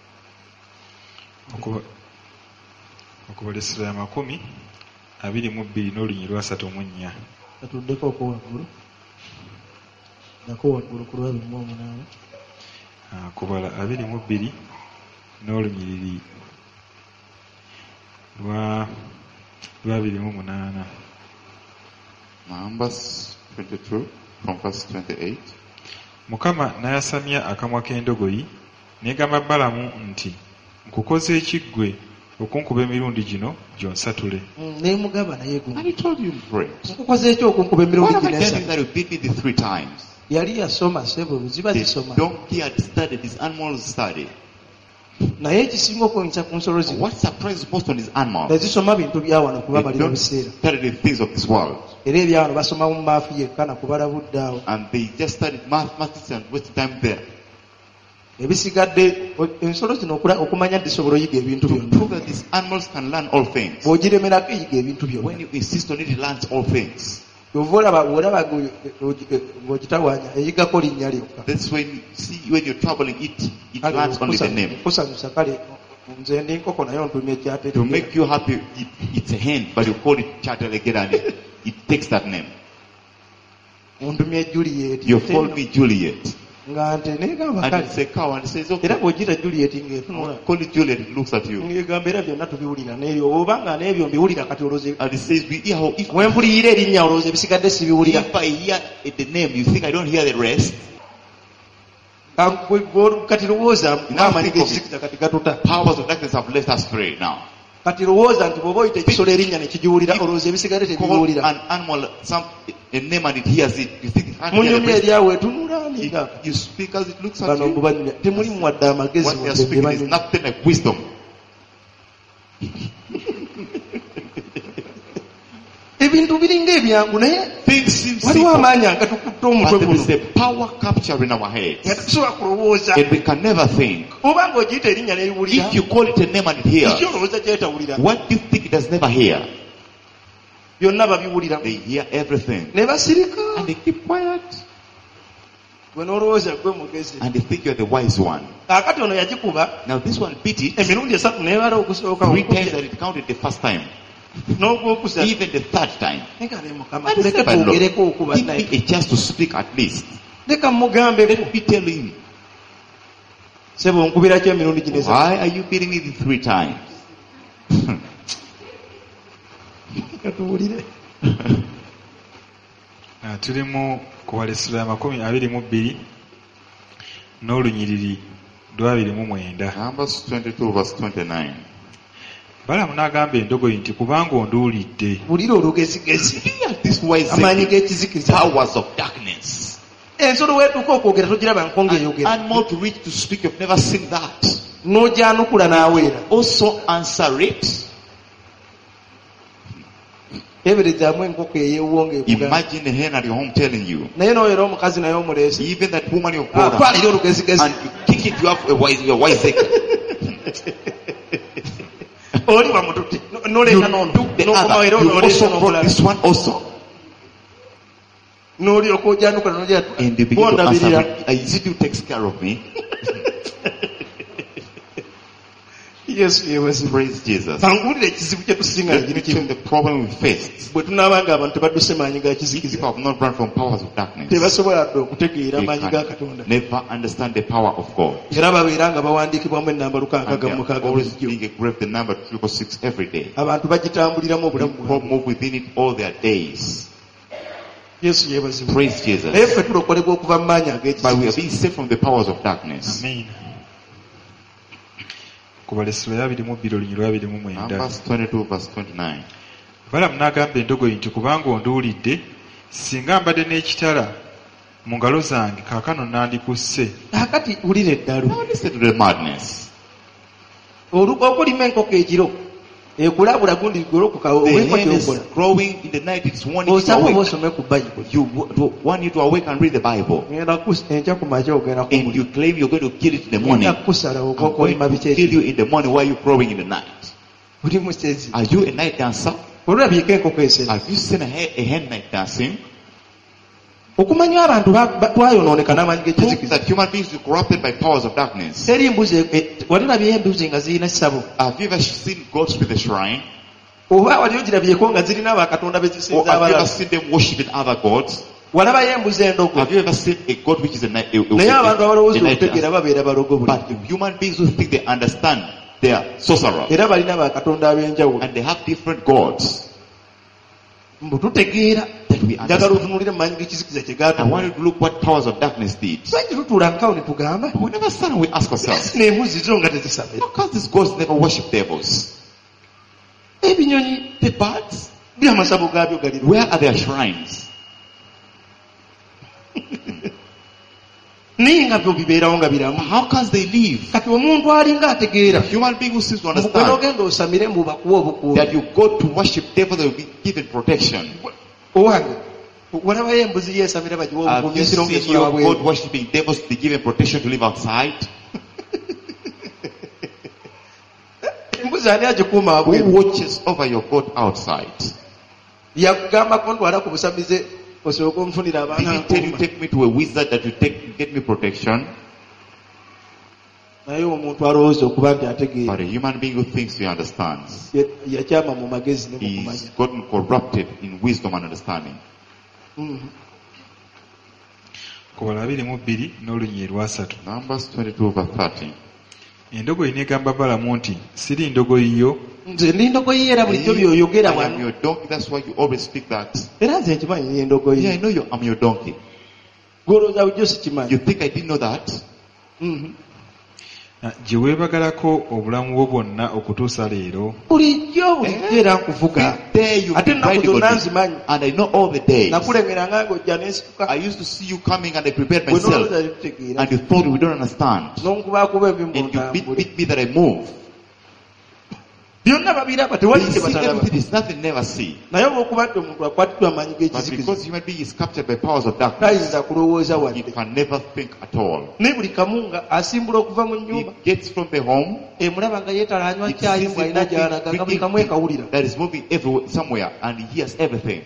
Okuba- okubala essula ya makumi abiri mu bbiri n'olunyiri lwasatu mu nnya. Katuddeko okwo waggulu. Nako waggulu ku lwabiri mu omunaana. Ah, kubala abiri mu bbiri n'olunyiriri lwa lwabiri mu munaana. Numbers twenty-two, from verse twenty-eight. Mukama n'ayasamya akamwa k'endogoyi N'egamba Balamu nti nkukoze ekiggwe okunkuba emirundi gino gyonsatule. Mm, nemugamba naye And gwe he told you in prayer, nkukoze ekyo okunkuba emirundi what have I gino done esatu. that you beat me the three times? Yali yasoma sebo ziba The zisoma donkey had studied, his animals studied. naye ekisinga okunyisa ku nsolo zino What surprises most on his animals? tezisoma bintu bya wano They kubamalira don't biseera study the things of this world. era ebya wano basoma mu maafu yekka na kubalabudde awo And they just studied mathematics and wasted time there. ebisigadde o- ensolo zino okula- okumanya nti zisobola oyiga ebintu To byonna prove that these animals can learn all things. bw'ogiremerako eyiga ebintu When byonna you insist on it, it learns all things. ova olaba olaba ng'ogitawaanya eyigako linnya lyokka. That's when you see when you're troubling it, it learns only the name. kusanyusa kale nze ndi nkoko naye ontumya To ekyatetegera make you happy, it, it's a hen, but you call it Chattelegera and it, it takes that name. ontumya Juliet You call me Juliet. nga nte negamba And kale it's a cow and it says, era okay, bw'ogiyita Juliet ng'etunula call it Juliet, it looks at you. ngegamba era byonna tubiwulira n'ebyo oba nga n'ebyo mbiwulira kati olowooza And it says, we hear how, if, we mpulirira erinnya olowooza ebisigadde sibiwulira. if I hear the name, you think I don't hear the rest? Ka- gwe- gwe- kati lowooza ng'amanyi think of g'ekisikiza kati gatuta Powers of darkness have left us free now. kati lowooza nti bw'oba oyita ekisolo erinnya ne kigiwulira olowooza ebisigadde Call tebiwulira. an animal some a name and it hears it. You think it can't hear the munyumya rest? eryawo etunula niga It, you speak as it looks at bano you. mbubanyumya temuli muwadde amagezi What they are wadde speaking is banyumya. nothing like wisdom. ebintu biringa ebyangu naye Things seem waliwo simple, amaanyi agatukutte omutwe but there is guno a power capture in our nga heads, tetusobola kulowooza and we can never think. oba ng'ogiyita erinnya neriwulira If you call it a name and it hears, ekyo olowooza kyetawulira what do you think it does never hear? byonna babiwulira They hear everything, ne basirika and they keep quiet, gwe n'olowooza gwe mugezi and they think you're the wise one. kaakati ono yagikuba Now this one beat it emirundi esatu neebala okusooka three times that it counted the first time, n'ogwokusatu even the third time. Neka ne Mukama And he tuleke said, "My Lord, twogereko okuba give me naye a chance to speak at least. leka mugambeko Let me tell him, sebo nkubirako emirundi gino esatu why are you beating me the three times? katuwulire Ah, tuli mu kubalesera amakumi abiri mu bbiri n'olunyiriri lwabiri mu mwenda. Numbers twenty-two verse twenty-nine. Balamu n'agamba endogoyi nti kubanga onduulidde wulira olugezigezi Hear this wise amaanyi saying, g'ekizikiza powers of darkness. ensolo weetuka okwogera togiraba nkonga An eyogera animal to reach to speak, you've never seen that. n'ogyanukula n'aweera Also answer it. eberezaamu enkoko eyeewonga ekuga Imagine a hen at your home telling you, naye n'oyera omukazi naye omuleesi even that woman you've brought up, atwalira olugezigezi and you kick it, you have a wise, you're wise. oli bamututte You n'oleeta n'ono took the n'okoma other. era You n'oleeta also brought n'omulala this one also. n'olyoka ogyanukula n'ogira And you begin to answer, bondabirira is it you takes care of me? yesu yeebazibwe Praise Jesus. banguulira ekizibu kye tusinga Let me negiri tell you kimu the problem we faced. bwe tunaabanga abantu tebadduse maanyi ga These kizikiza people have not run from powers of darkness. tebasobola dde okutegeera They amaanyi ga can katonda never understand the power of God. era babeera nga bawandiikibwamu ennamba And lukaaga they mu are mukaaga always bulijjo being engraved the number triple six every day. abantu bagitambuliramu obulamu People bwabwe move within it all their days. yesu yeebazibwe Praise Jesus. naye ffe tulokolebwa okuva mu maanyi But we are ag'ekizikiza being saved from the powers of darkness. Amen. Kubalesera yabiri mu bbiri olunyiriri lwabiri mu mwenda. Numbers twenty-two verse twenty-nine. Balamu n'agamba endogoyi nti kubanga onduulidde singa mbadde n'ekitala mu ngalo zange kaakano nandikusse. kaakati wulira eddalu Now listen to the madness. Olu- okulima enkoko ekiro ekulabula gundi golokoka The oweeko hen is kyokola growing in the night, it's wanting you to osaba oba awake. osome ku bayibuli You w- to- want you to awake and read the Bible. ngenda kus- enkya ku makya ogenda And you claim you're going to kill it in the morning. ngenda kusala oba I'm going okolima to biki kill ekyo you in the morning while you're growing in the night. buli musezi Are you a night dancer? olulabyeko enkoko esera Have you seen a hen, a hen night dancing? okumanya abantu ba- ba- twayonooneka n'amaanyi Prove g'ekizikiza that human beings are corrupted by powers of darkness. teri mbuzi e- e- wali olabyeyo embuzi nga zirina ssabo Have you ever seen goats with a shrine? oba wali ogirabyeko nga zirina bakatonda Or bezisinza have you ever abalala seen them worshiping other gods? walabayo embuzi endogo Have you ever seen a god which is a night, a, a, naye abantu a, abalowooza a night okutegeera dancer? babeera balogo buli But the human beings who think they understand, they are sorcerers. era balina bakatonda ab'enjawulo And they have different gods. mbu tutegeera that we njagala understand. otunulire mumanyi g'ekizikiza kye I gaatuwa want you to look what powers of darkness did. lwaki tutuula nkawo ne tugamba But we never stand and we ask ourselves, n'embuzi zo nga tezisamira how come these gods never worship devils? ebinyonyi The birds, byamasabo gaabyo gali where are their shrines? naye nga byo bibeerawo nga biramu How can they live? kati omuntu alinga ategeera A human being who seems to bwe understand n'ogenda osamire mbu bakuwa obukuumi that you go to worship devil, they will be given protection. owange walabayo embuzi yeesamira bagiwa Have obukuumi you esiro seen ng'esula your wabweru God worshiping devils to be given protection to live outside? embuzi ani agikuuma Who wabweru watches over your God outside? yakugambako ntwala ku busamize osooka omufunira Did abaana he tell you nkuuma take me to a wizard that you take get me protection? naye omuntu alowooza okuba nti ategeera But a human being who thinks he understands, ye- yakyama mu magezi ne mu he's kumanya. gotten corrupted in wisdom and understanding. Mhm. Kubala abiri mu bbiri n'olunyi lwasatu. Numbers twenty-two verse thirty. Endogoyi n'egamba Balamu nti siri ndogoyi yo nze ndi ndogoyi era bulijjo by'oyogera I am wano your donkey, that's why you always speak that. era nze nkimanyi nye endogoyi Yeah, I know you, I'm your donkey. gwolowooza bujjo sikimanyi You think I didn't know that? Mhm. ah, gye weebagalako obulamu bwo bwonna okutuusa leero. bulijjo bulijjo era nkuvuga There you ate ennaku riding zonna on me. nzimanyi And I know all the days. nakulengeranga ng'ojja n'ensituka I used to see you coming and I prepared bwe myself. nolowooza tetutegeera And you thought we don't understand. n'onkubakuba And you beat, ebimbotambule beat me that I move. byonna babiraba They tewali kye see batalaba everything, there's nothing never see. naye olw'okuba nti omuntu akwatiddwa amaanyi But g'ekizikiza because human being is captured by powers of darkness, tayinza kulowooza he wadde can never think at all. naye buli kamu nga asimbula okuva mu He nnyumba gets from the home, emulaba nga yeetala anywa it kyayi sees mbw him alina gy'alaga nga buli kamu moving, ekawulira that is moving everywhere, somewhere, and he hears everything.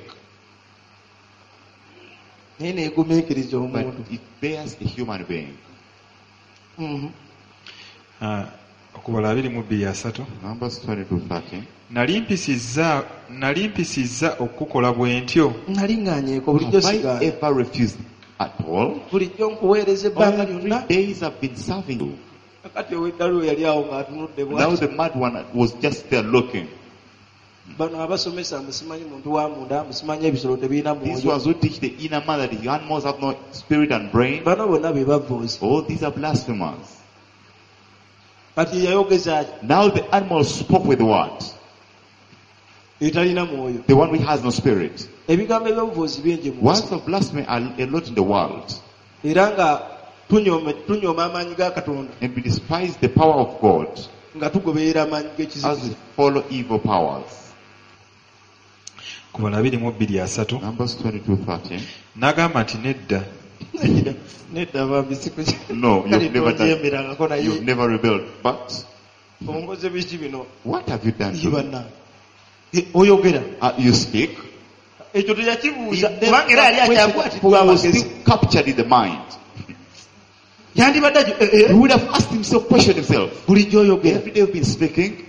naye neegumiikiriza But omuntu it bears a human being. Mhm. Ah, Okubala abiri mu bbiri asatu. Numbers twenty-two thirty. Nali mpisizza nali mpisizza okukola bwe ntyo. nali ŋŋanyeeko bulijjo Have I sigaana ever refused at all? bulijjo nkuweereza ebbanga All lyonna three days I've been serving you. kakati ow'eddalu yali awo ng'atunudde Now bwati the mad one was just there looking. bano abasomesa musimanyi muntu wa munda musimanyi ebisolo tebirina These mwoyo ones who teach the inner man that the animals have no spirit and brain. bano bonna be bavvuuzi All these are blasphemers. kati yayogeza ki Now the animal spoke with what? etalina mwoyo The one which has no spirit. ebigambo ebyobuvuuzi bingi mu Words nsi of blasphemy are a lot in the world. era nga tunyooma tunyooma amaanyi ga katonda And we despise the power of God nga tugoberera amaanyi as we g'ekizikiza follow evil powers. Kubala abiri mu bbiri asatu. Numbers twenty-two thirty. N'agamba nti nedda. nedda bambisiku No, you've never done. tonjeemerangako naye You've never rebelled. But ongoze biki bino what have you done to me? ibanna oyogera Uh, you speak. ekyo He teyakibuuza never kubanga era yali questioned, akyakwatiddwa for he was amagezi still captured in the mind. yandibadde agi- eh, He eh, would have asked himself, questioned himself. bulijjo oyogera Every day we've been speaking.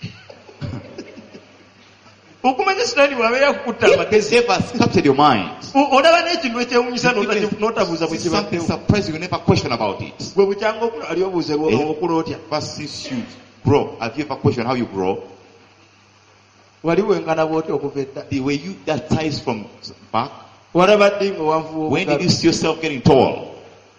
okumanya sitaani bwabeera kukutta If amagezi this ever has captured your mind, O- olaba n'ekintu ekyewunyisa you even n'ota- n'otabuuza bwe see something kibaddewo surprising, you never question about it. gwe bukyanga okula ali obuuze Eh. okula otya But since you grow, have you ever questioned how you grow? wali wenkana bw'otya okuva edda The way you that ties from back. walaba ddi nga wanvuwa When did you see yourself getting tall?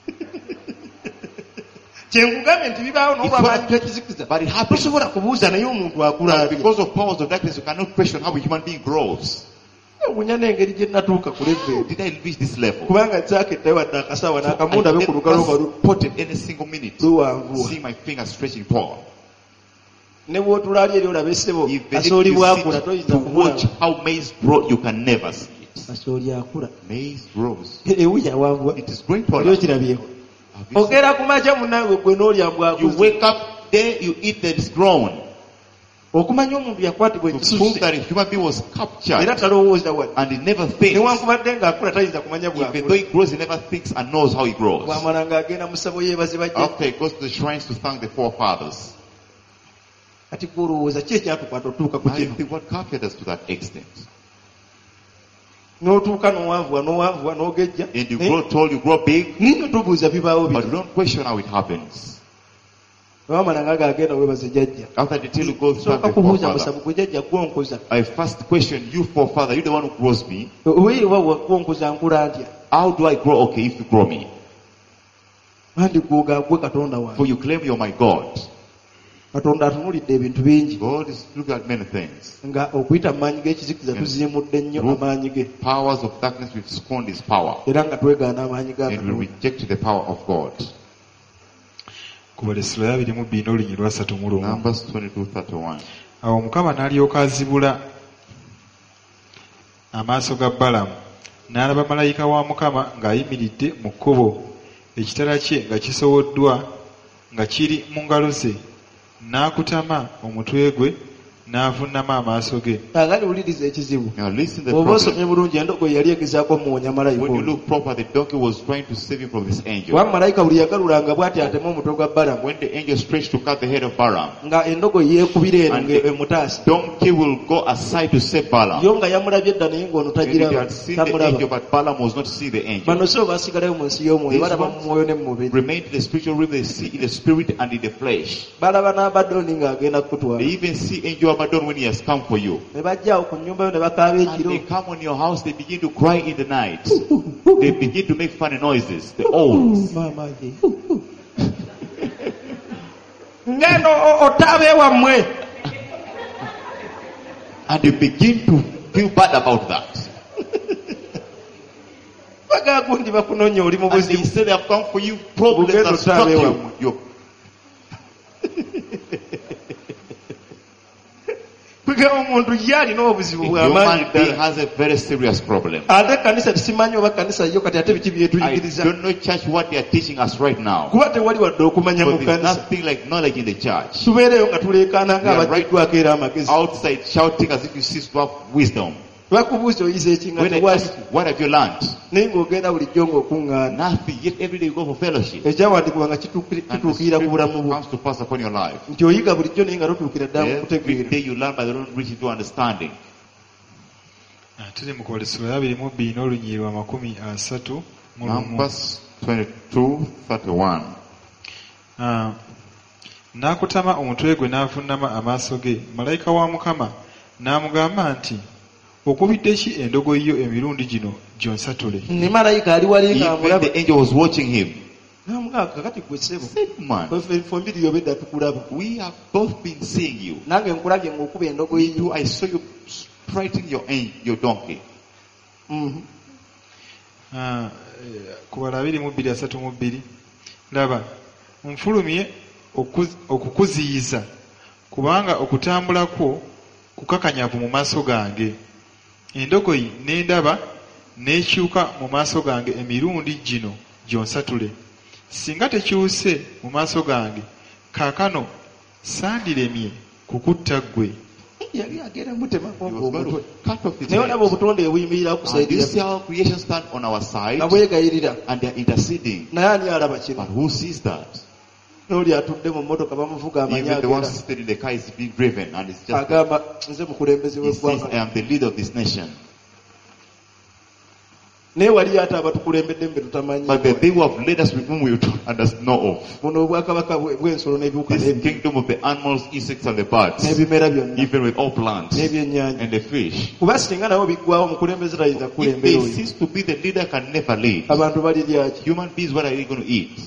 kyenkugambye nti bibaawo n'olwamaanyi g'ekizikiza But it happens. tosobola kubuuza naye omuntu akula But atya because of powers of darkness, you cannot question how a human being grows. ewunya n'engeri gye natuuka ku level Did I reach this level? kubanga kyaketta wadde akasawa So I n'akamunda be ku lugalo nga never lu- spotted any single minute. luwanvuwa See my fingers stretching tall. ne bw'otula ali eri olaba essebo Even if kasooli you bwakula sit toyinza to watch kumulaba how maize grow, you can never see it. kasooli akula Maize grows. ewunya wanvuwa It is growing oli taller. okirabyeko Have you seen- ogera ku makya munange gwe n'olya You mbwakuzi wake up there, you eat that is grown. okumanya omuntu yakwatibwa To prove ekisusse that a human being was era captured talowooza wadde and he never thinks. newankubadde ng'akula tayinza kumanya Even though bwakula he grows, he never thinks and knows how he grows. bwamala ng'agenda mu ssabo yeebaze bajja After he goes to the shrines to thank the forefathers. kati gwolowooza ki ekyatukwata otuuka ku I kino think what captured us to that extent. n'otuuka n'owanvuwa n'owanvuwa n'ogejja And you grow tall, you grow big, ninyo tubuuza bibaawo but bino you don't question how it happens. wamala nga agenda webaze jjajja After the tale goes soka back to kubuuza forefather. musabu gwe jjajja gwonkuza I first question you, forefather, you the one who grows me. oweewa gwonkuza nkula ntya How do I grow? Okay, if you grow me. andi gwoga gwe katonda For wange you claim you're my God. katonda atunulidde ebintu bingi God is looking at many things. nga okuyita mu maanyi g'ekizikiza tuziimudde nnyo amaanyi ge Powers of darkness, we've scorned his power. era nga twegaana amaanyi ga And we katonda reject the power of God. Kubalesula abiri mu bbiri n'olunyi lwa ssatu mu lumu. Numbers twenty-two thirty-one. Awo Mukama n'alyoka azibula amaaso ga Balamu, n'alaba malayika wa Mukama ng'ayimiridde mu kkubo, ekitala kye nga kisowoddwa nga kiri mu ngalo ze, n'akutama omutwe gwe n'avunnama amaaso ge. agali wuliriza ekizibu Now listen to the oba osomye problem. bulungi endogoyi yali egezaako omuwonya malayika When you oyo look proper, the donkey was trying to save him from this angel. wa malayika buli yagalulanga bw'ati atema omutwe gwa balamu When the angel stretched to cut the head of Balaam, nga endogoyi yeekubira eno And ng'emutaasa donkey will go aside to save Balaam. yo nga yamulabye edda naye ng'ono And he tagiraba had seen the angel, tamulaba but Balaam was not seeing the angel. bano so basigalayo mu nsi y'omwoyo These balaba mu ones mwoyo ne mu mubiri Remained in the spiritual realm, they see in the spirit and in the flesh. balaba n'abaddoni ng'agenda They kukutwala even see angel Abaddon when he has come for you. ne bajjaawo ku nnyumba yo ne bakaaba And ekiro they come on your house, they begin to cry in the night. They begin to make funny noises. The owls. maama ge ngeno otaabe wammwe And you begin to feel bad about that. bagaa gundi bakunoonya oli mu And they buzibu say they have come for you, problems Bugendo have struck tabe you. wamwe. You're kwegamba omuntu ye alina obuzibu A bw'amaanyi human being ddala has a very serious problem. ate kanisa tesimanyi oba kanisa yo kati ate biki I byetuyigiriza don't know church what they are teaching us right now. kuba tewali wadde okumanya mu But there's kanisa nothing like knowledge in the church. tubeereyo nga tuleekaana We are ng'abaggiddwako era amagezi Outside shouting as if you cease to have wisdom. bakubuuza oyiza ekinga When I tewali ask, what have you learned? naye ng'ogenda bulijjo ng'okuŋŋaana Nothing. Yet every day you go for fellowship. ekyawandiikibwa nga kituukiri- And the kituukirira ku bulamu Spirit bwo comes to pass upon your life. nti oyiga bulijjo naye nga totuukira ddala mu Every kutegeera day you learn, but you don't reach into understanding. Ah, tuli mu Kubalesula abiri mu bbiri n'olunyi lwa makumi asatu mu lumu. Numbers twenty-two thirty-one. Ah, n'akutama omutwe gwe n'avunnama amaaso ge, malayika wa Mukama n'amugamba nti, okubidde ki endogoyi yo emirundi gino gyonsatule? ne malayika ali wali Even ng'amulaba the angel was watching him. n'amugamba kakati gwe ssebo Said, man, fombiri yobedda tukulaba we have both been seeing you. nange nkulabye ng'okuba endogoyi yo You, I saw you striking your an- your donkey. Mhm. Ah, eh, Kubala abiri mu bbiri asatu mu bbiri. Laba, nfulumye okuz- okukuziyiza kubanga okutambula kwo kukakanyavu mu maaso gange. Endogoyi n'endaba n'ekyuka mu maaso gange emirundi gino gyonsatule. Singa tekyuse mu maaso gange, kaakano sandiremye kukutta ggwe. yali agenda mutemako He was going ng'omutwe to cut off his naye head. olaba obutonde ebuyimira And you see kusaidira how creation stand on our side nga bwegayirira and they are interceding. naye ani alaba kino But who sees that? n'oli atudde mu mmotoka bamuvuga amanya Even the one agenda seated in the car is being driven and it's just agamba nze mukulembeze he says, w'eggwanga I am the leader of this nation. naye wali ate abatukulembedde mbe tutamanyi But the they who have led us with whom we don't understand know of. buno obwakabaka bwe- bw'ensolo n'ebiwuka This n'ebi- kingdom of the animals, insects and the birds. n'ebimera byonna Even with all plants n'ebyennyanja and the fish. kuba singa nabo biggwawo omukulembeze tayinza If kukulembera they oyo cease to be the leader, can never lead. abantu baliryaki Human beings, what are they going to eat?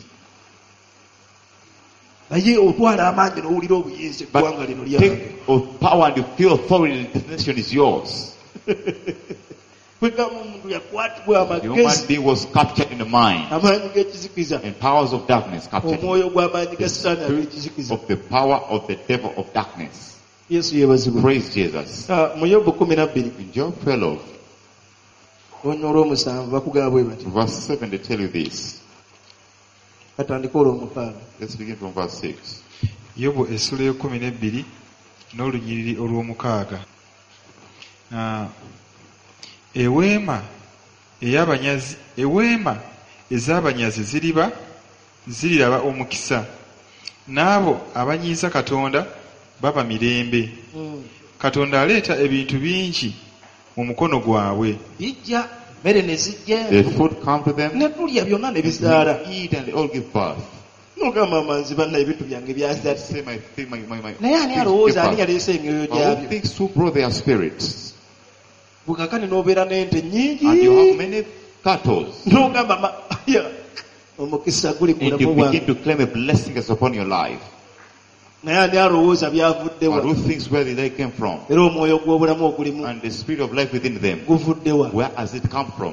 naye otwala amaanyi n'owulira obuyinza eggwanga lino But lyange take of power and you feel authority, the nation is yours. kwegamba omuntu yakwatibwa The human amagezi being was captured in the mind amaanyi g'ekizikiza and powers of darkness captured him. omwoyo gw'amaanyi ga The sitaani spirit ag'ekizikiza of the power of the devil of darkness. yesu yeebazibwe Praise Jesus. Ah, mu yobu kumi na bbiri In Job twelve, olunya olw'omusanvu bakugaba bwe bati verse seven, they tell you this. katandika olw'omukaaga Let's begin from verse six. Yobu essula y'ekkumi n'ebbiri n'olunyiriri olw'omukaaga. Ah, eweema ey'abanyazi eweema ez'abanyazi ziriba ziriraba omukisa, n'abo abanyiiza Katonda baba mirembe. Mm. Katonda aleeta ebintu bingi mu mukono gwabwe. bijja mmere ne zijja The food come to them, ne tulya byonna ne bizaala we eat and they all give birth. Nogamba manzi banna ebintu byange byazadde. Say my thing, my, my, my. Naye ani things alowooza ani differ. yaleese emyoyo But who gyabyo? thinks who brought their spirits? Bukakane n'obeera n'ente nnyingi. And you have many cattle. N'ogamba ma- ya, omukisa guli ku And bulamu you bwange. begin to claim a blessing as upon your life. Naye ani alowooza byavudde But wa? who thinks where did they came from? Era omwoyo gw'obulamu ogulimu And the spirit of life within them, guvudde wa? where has it come from?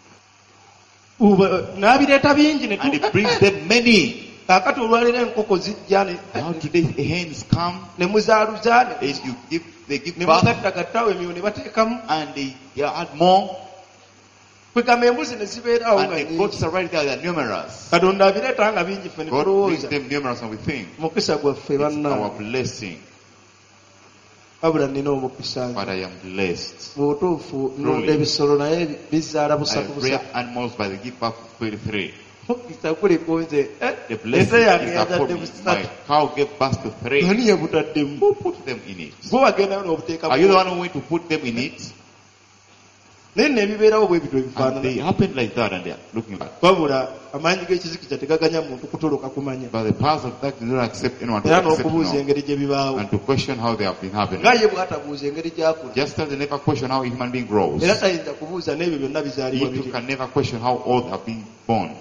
Uba- N'abireeta bingi ne And tu- it brings them many. kaakati olwaleero enkoko zijja ne- Now today the hens come, ne muzaaluza ne- and you give, they give ne birth, mugattagattawo emyoyo ne bateekamu. and they, they add more, Kwegamba embuzi ne zibeerawo and nga the nnyingi. goats are right there, they are numerous. Katonda abireeta nga bingi ffe ne God brings tulowooza them numerous, and we think mukisa gwaffe it's banna our blessing. wabula nina omukisa. But I am blessed. Mu butuufu nunda ebisolo naye bizaala I busatu rear busatu. animals by the give birth of twenty-three. Mukisa kuliko nze eh, The ente blessing yange is upon yazadde me. busatu. My cow gave birth to three. Ani yabutaddemu? Who put them in it? Gwe wagendayo n'obuteeka Are you the mu- one who went to put them in it? naye nebibeerawo bwe bityo And they ebifaanana. happen like that, and they are looking back. Wabula amaanyi g'ekizikiza tegaganya muntu kutoloka kumanya. But the powers of darkness do not accept anyone to Era accept n'okubuuza no, engeri gye bibaawo. and to question how they have been happening. Nga ye bw'atabuuza engeri gy'akula. Just as they never question how a human being grows, Era tayinza kubuuza n'ebyo byonna bizaalibwa you too biri. can never question how old have been born.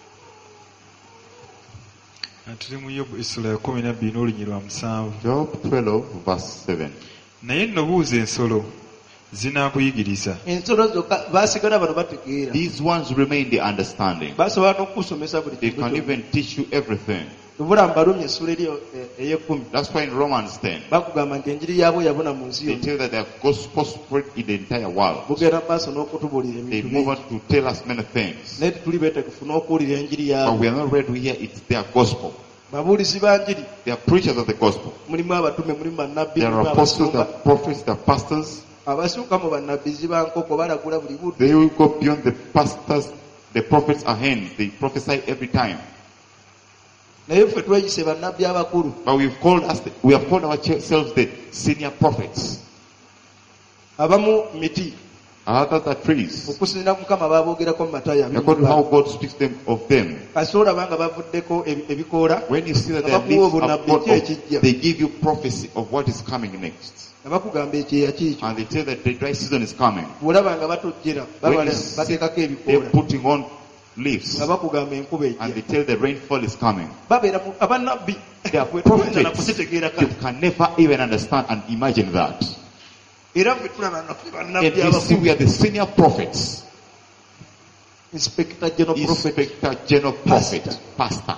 tuli mu Yobu essula ya kumi na bbiri n'olunyi lwa musanvu. Job twelve verse seven. Naye nno buuza ensolo zinaakuyigiriza. Ensolo zokka baasigala bano bategeera. These ones remain the understanding. Basobola n'okusomesa buli They kintu can kyonna. even teach you everything. Tubula mbalumye essula eri eh, ey'ekkumi. That's why in Romans ten, Bakugamba nti enjiri yaabwe yabona mu nsi they yonna. tell that their gospel spread in the entire world. Bugenda mu maaso n'okutubuulira They ebintu move bingi. on to tell us many things. Naye tituli beetegefu n'okuwulira enjiri But yaabwe. we are not ready to hear it's their gospel. Babuulizi ba njiri. They are preachers of the gospel. Mulimu abatume, mulimu bannabbi, There mulimu are apostles, there abasumba. are prophets, there are pastors. Abasukka mu bannabbi ziba nkoko balagula buli budde. They will go beyond the pastors. The prophets are hens. They prophesy every time. Naye ffe tweyise bannabbi abakulu. But we've called us, we have called ourselves the senior prophets. Abamu miti. Others are trees. Okusinziira Mukama baaboogerako mu Matayo According to how abiri. God speaks them of them. Kasita olaba nga bavuddeko ebi- ebikoola, When you see that their Abakuwa leaves obunabbi are full ki of, ekijja. they give you prophecy of what is coming next. nga bakugamba ekyeya kiikyo. And they tell that the dry season is coming. Bw'olaba nga batujjera, When babala you see bateekako they're ebikoola. putting on leaves. Nga bakugamba enkuba And they ejja. tell the rainfall is coming. Babeera mu abannabbi. They are Bwe tuyinza na prophets. kuzitegeera You kale. can never even understand and imagine that. Era bwe tulaba naffe And bannabbi you see, we abakulu. are the senior prophets. Inspector General Prophet. Inspector General Prophet. Pastor.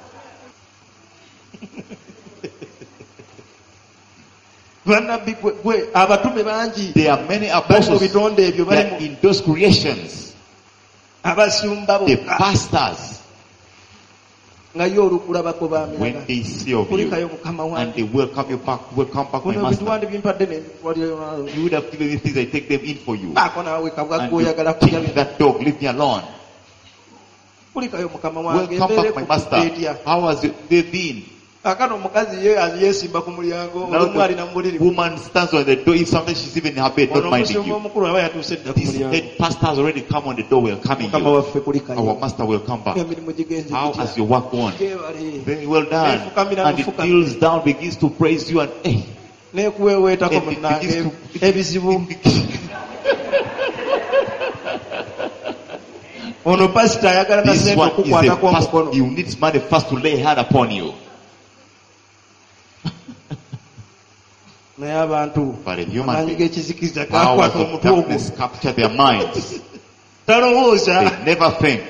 Bannabbi gwe- gwe abatume bangi. There are many Bali mu apostles. bitonde ebyo, They bali are mu in those creations. abasumba The bokka. pastors, Nga yo olukulabako when baamiraga. they see of you, Kulikayo Mukama and wange. they welcome you back, welcome back my Kuno master. ebintu bimpadde ne mbitwalira- You would have given me things, I take them in for you. Baako naawe kabwa And gw'oyagala you kulya kick bino. that dog, leave me alone. Kulikayo Mukama wange. Welcome Embeera back my ku master. etya. How has it, they been? Kaakano omukazi ye yeesimba ku mulyango. Now Olumu alina mu buliri. the woman stands on the door. If sometimes she's even in her bed, not Ono minding omusumba you. omukulu aba yatuuse dda ku This mulyango. head pastor has already come on the door, welcoming Mukama you. waffe kulikayo. Our master will come back. Emirimu gigenze How gitya. has your work gone? Gyebale. Very well done. Nefukamira And it mufukamira. kneels down, begins to praise you, and hey, Neekuweeweetako and it munnange begins to ebizibu. Ono pasita ayagala na This sente one is a okukwatako pastor. omukono. You need money first to lay hand upon you. Naye abantu But a human amaanyi being, g'ekizikiza powers gakwata of omutwe ogwo. darkness capture their minds. Talowooza. They never think.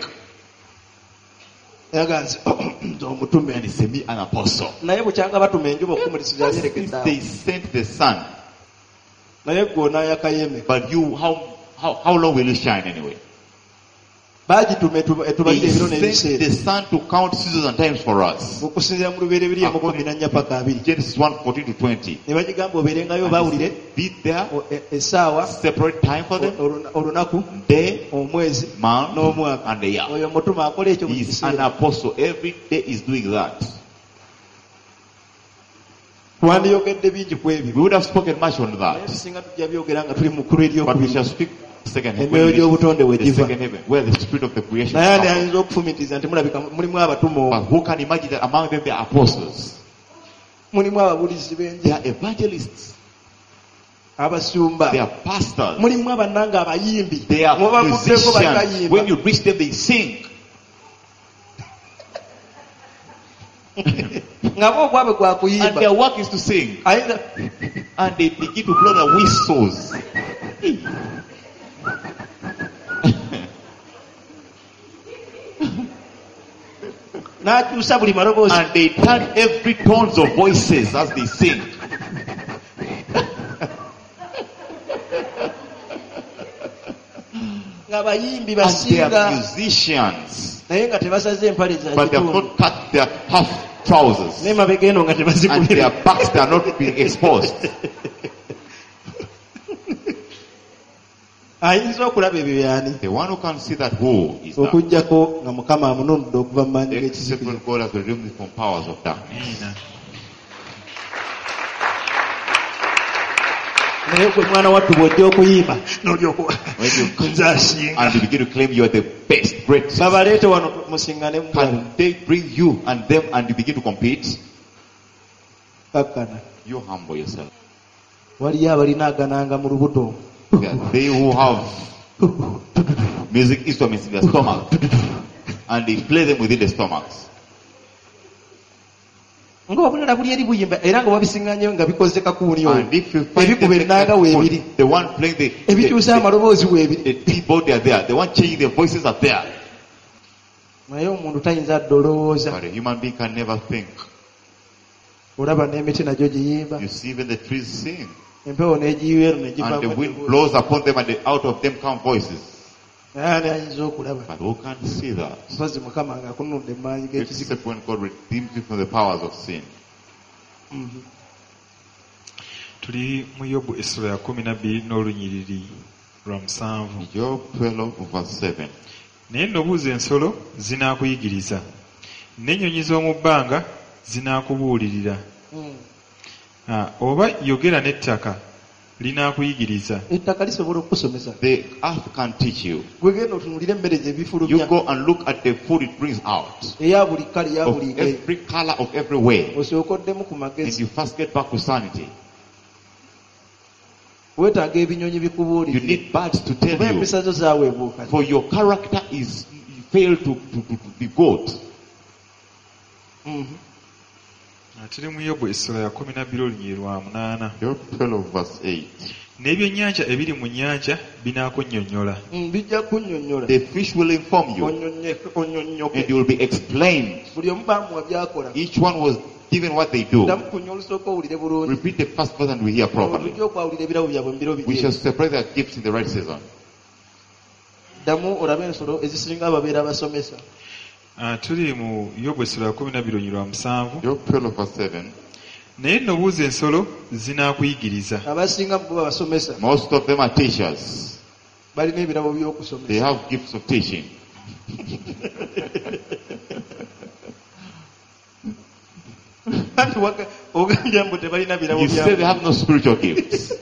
Yaga nti nze omutume. And it's me, an apostle. Naye bukyanga batuma enjuba okumulisiza Since anyerekedde they awo. sent the sun, Naye ggwe onaayakayeme. but you, how, how, how long will you shine anyway? Baagituma etuba- etubalira They ebiro sent n'ebiseera. the sun to count seasons and times for us. Okusinziira mu lubereberye mu kumi na nnya paka abiri. Genesis one fourteen to twenty. Ne bagigamba obeerengayo And bawulire he said, be there, o- e- essaawa, separate time for them, oluna- olunaku, day, omwezi month, n'omwaka. and the year. Oyo mutume akola ekyo mu He's an kiseera. apostle. Every day is doing that. Twandiyogedde bingi ku ebyo. We would have spoken much on Naye that. tusinga tujja byogera nga tuli mu kkulu But we eryokubiri. shall speak Second heaven. emyoyo gy'obutonde we The giva. second heaven, where the spirit of the creation Naye ani comes from. ayinza okufumitiza nti mulabika mulimu abatume But omwo, who can imagine that among them there are apostles? mulimu ababulizi They b'enjiri, are evangelists. abasumba, They are pastors. mulimu abannanga abayimbi, They are mubavuddeko bali musicians. When bayimba. you reach them, they sing. nga bo ogwabwe gwa And kuyimba. their work is to sing. Ayinza And they begin to blow the whistles. n'akyusa buli maloboozi. And they turn every tones of voices as they sing. nga bayimbi And they basinga are musicians. naye nga tebasaze empale za But they have kitundu not cut their half trousers. n'emabega eno nga And tebazikubira. their backs they are not being exposed. Ayinza okulaba ebyo byani The one who can see that who is that? okuggyako nga Mukama amununudde okuva mu maanyi Except when g'ekizikiriza. God has redeemed it from powers of darkness. Amina. naye gwe mwana wattu bw'ojja okuyimba n'olyokuwa When you nze asinga. And you begin to claim you are the best, greatest. babaleete wano musingane mu Can they bring you and them and you begin to compete? kakkana. You humble yourself. Waliyo abalina agananga mu lubuto. They are they who have music instruments in their stomach and they play them within the stomachs. ng'obulala buli eri buyimba era nga wabisiŋŋanyeyo nga bikoze kakuuni oyo. And if you find ebikuba them, ennanga weebiri, the one playing the, the, ebikyusa the, amaloboozi weebiri. the keyboard, they are there. The one changing their voices are there. naye omuntu tayinza adde olowooza. But a human being can never think. olaba n'emiti nagyo giyimba, You see even the trees sing. empewo n'egiyiwa ero And the n'egiva. wind blows upon them and the, out of them come voices. naye ani ayinza okulaba? But who can see that? mpozi Mukama ng'akununudde mu maanyi g'ekizikiriza. Except when God redeems you from the powers of sin. Tuli mu Yobu essula ya kumi na bbiri n'olunyiriri lwa musanvu. Job twelve verse seven. Naye nno buuza ensolo zinaakuyigiriza, n'ennyonyi z'omu bbanga zinaakubuulirira. Mm. Ah, oba yogera n'ettaka linaakuyigiriza. ettaka lisobola okukusomesa. The earth can teach you. gwe genda otunulire emmere You z'ebifulumya go and look at the food it brings out. eya buli kale eya Of buli ngeri. every color of every way. osooka oddemu ku And magezi. you first get back to sanity. weetaaga ebinyonyi You bikubuulirire. need birds to kuba tell you. empisa zo zaaweebuuka. For your character is you fail to, to, to, to be good. Mhm. Ah, tuli mu Yobu essula ya kumi na bbiri olunyiriri lwa munaana. Job twelve verse eight. N'ebyennyanja ebiri mu nnyanja binaakunnyonnyola. Mm, bijja kunnyonnyola. The fish will inform you Onyonye- onyonnyoke. and you will be explained. buli omu baamuwa byakola. Each one was given what they do. ddamu kunya olusooka owulire bulungi. Repeat the first verse and we hear properly. tujja okwawulira ebirabo byabwe mu biro We shall bigye. separate their gifts in the right season. ddamu olabe ensolo ezisinga ababeera abasomesa. Ah, tuli mu Yobu essula ya kumi na bbiri olunyiriri lwa musanvu. Job twelve verse seven. Naye nno buuza ensolo zinaakuyigiriza. abasinga mu bo babasomesa. Most of them are teachers. balina ebirabo They by'okusomesa. have gifts of teaching. Kati waga- ogambye mbu tebalina birabo You say they byabo. have no spiritual gifts.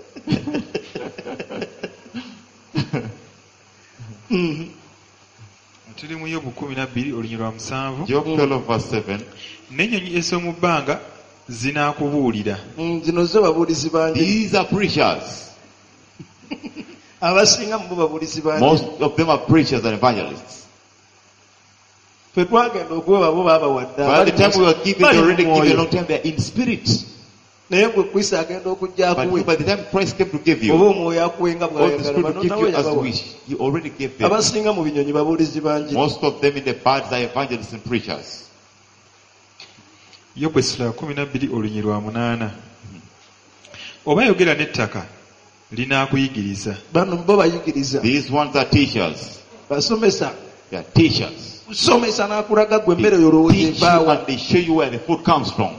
Tuli mu Yobu kumi na bbiri olunyiriri lwa musanvu. Job twelve verse seven. N'ennyonyi ez'omu bbanga zinaakubuulira. Mm, zino zo babuulizi bangi. These are preachers. abasinga mu bo babuulizi bangi. Most of them are preachers and evangelists. Ffe twagenda okuweeba bo baabawadde. By the time we were given, they Bali mu already given a mwoyo. long time. They are in spirit. naye gwe Kristo agenda okujja But akuwe. by the time Christ came to give oba you, omwoyo akuwe nga or the bw'ayagala. Spirit Bano to give nawe you as yabawa. wish, He already gave them. abasinga mu binyonyi babuulizi bangi. Most of them in the birds are evangelists and preachers. Yobu essula ya kumi na bbiri olunyiriri lwa munaana. Oba yogera n'ettaka linaakuyigiriza. bano bo bayigiriza. These ones are teachers. basomesa. They are teachers. somesa n'akulaga gwe They emmere oyo olowooza teach you ebaawa. and they show you where the food comes from.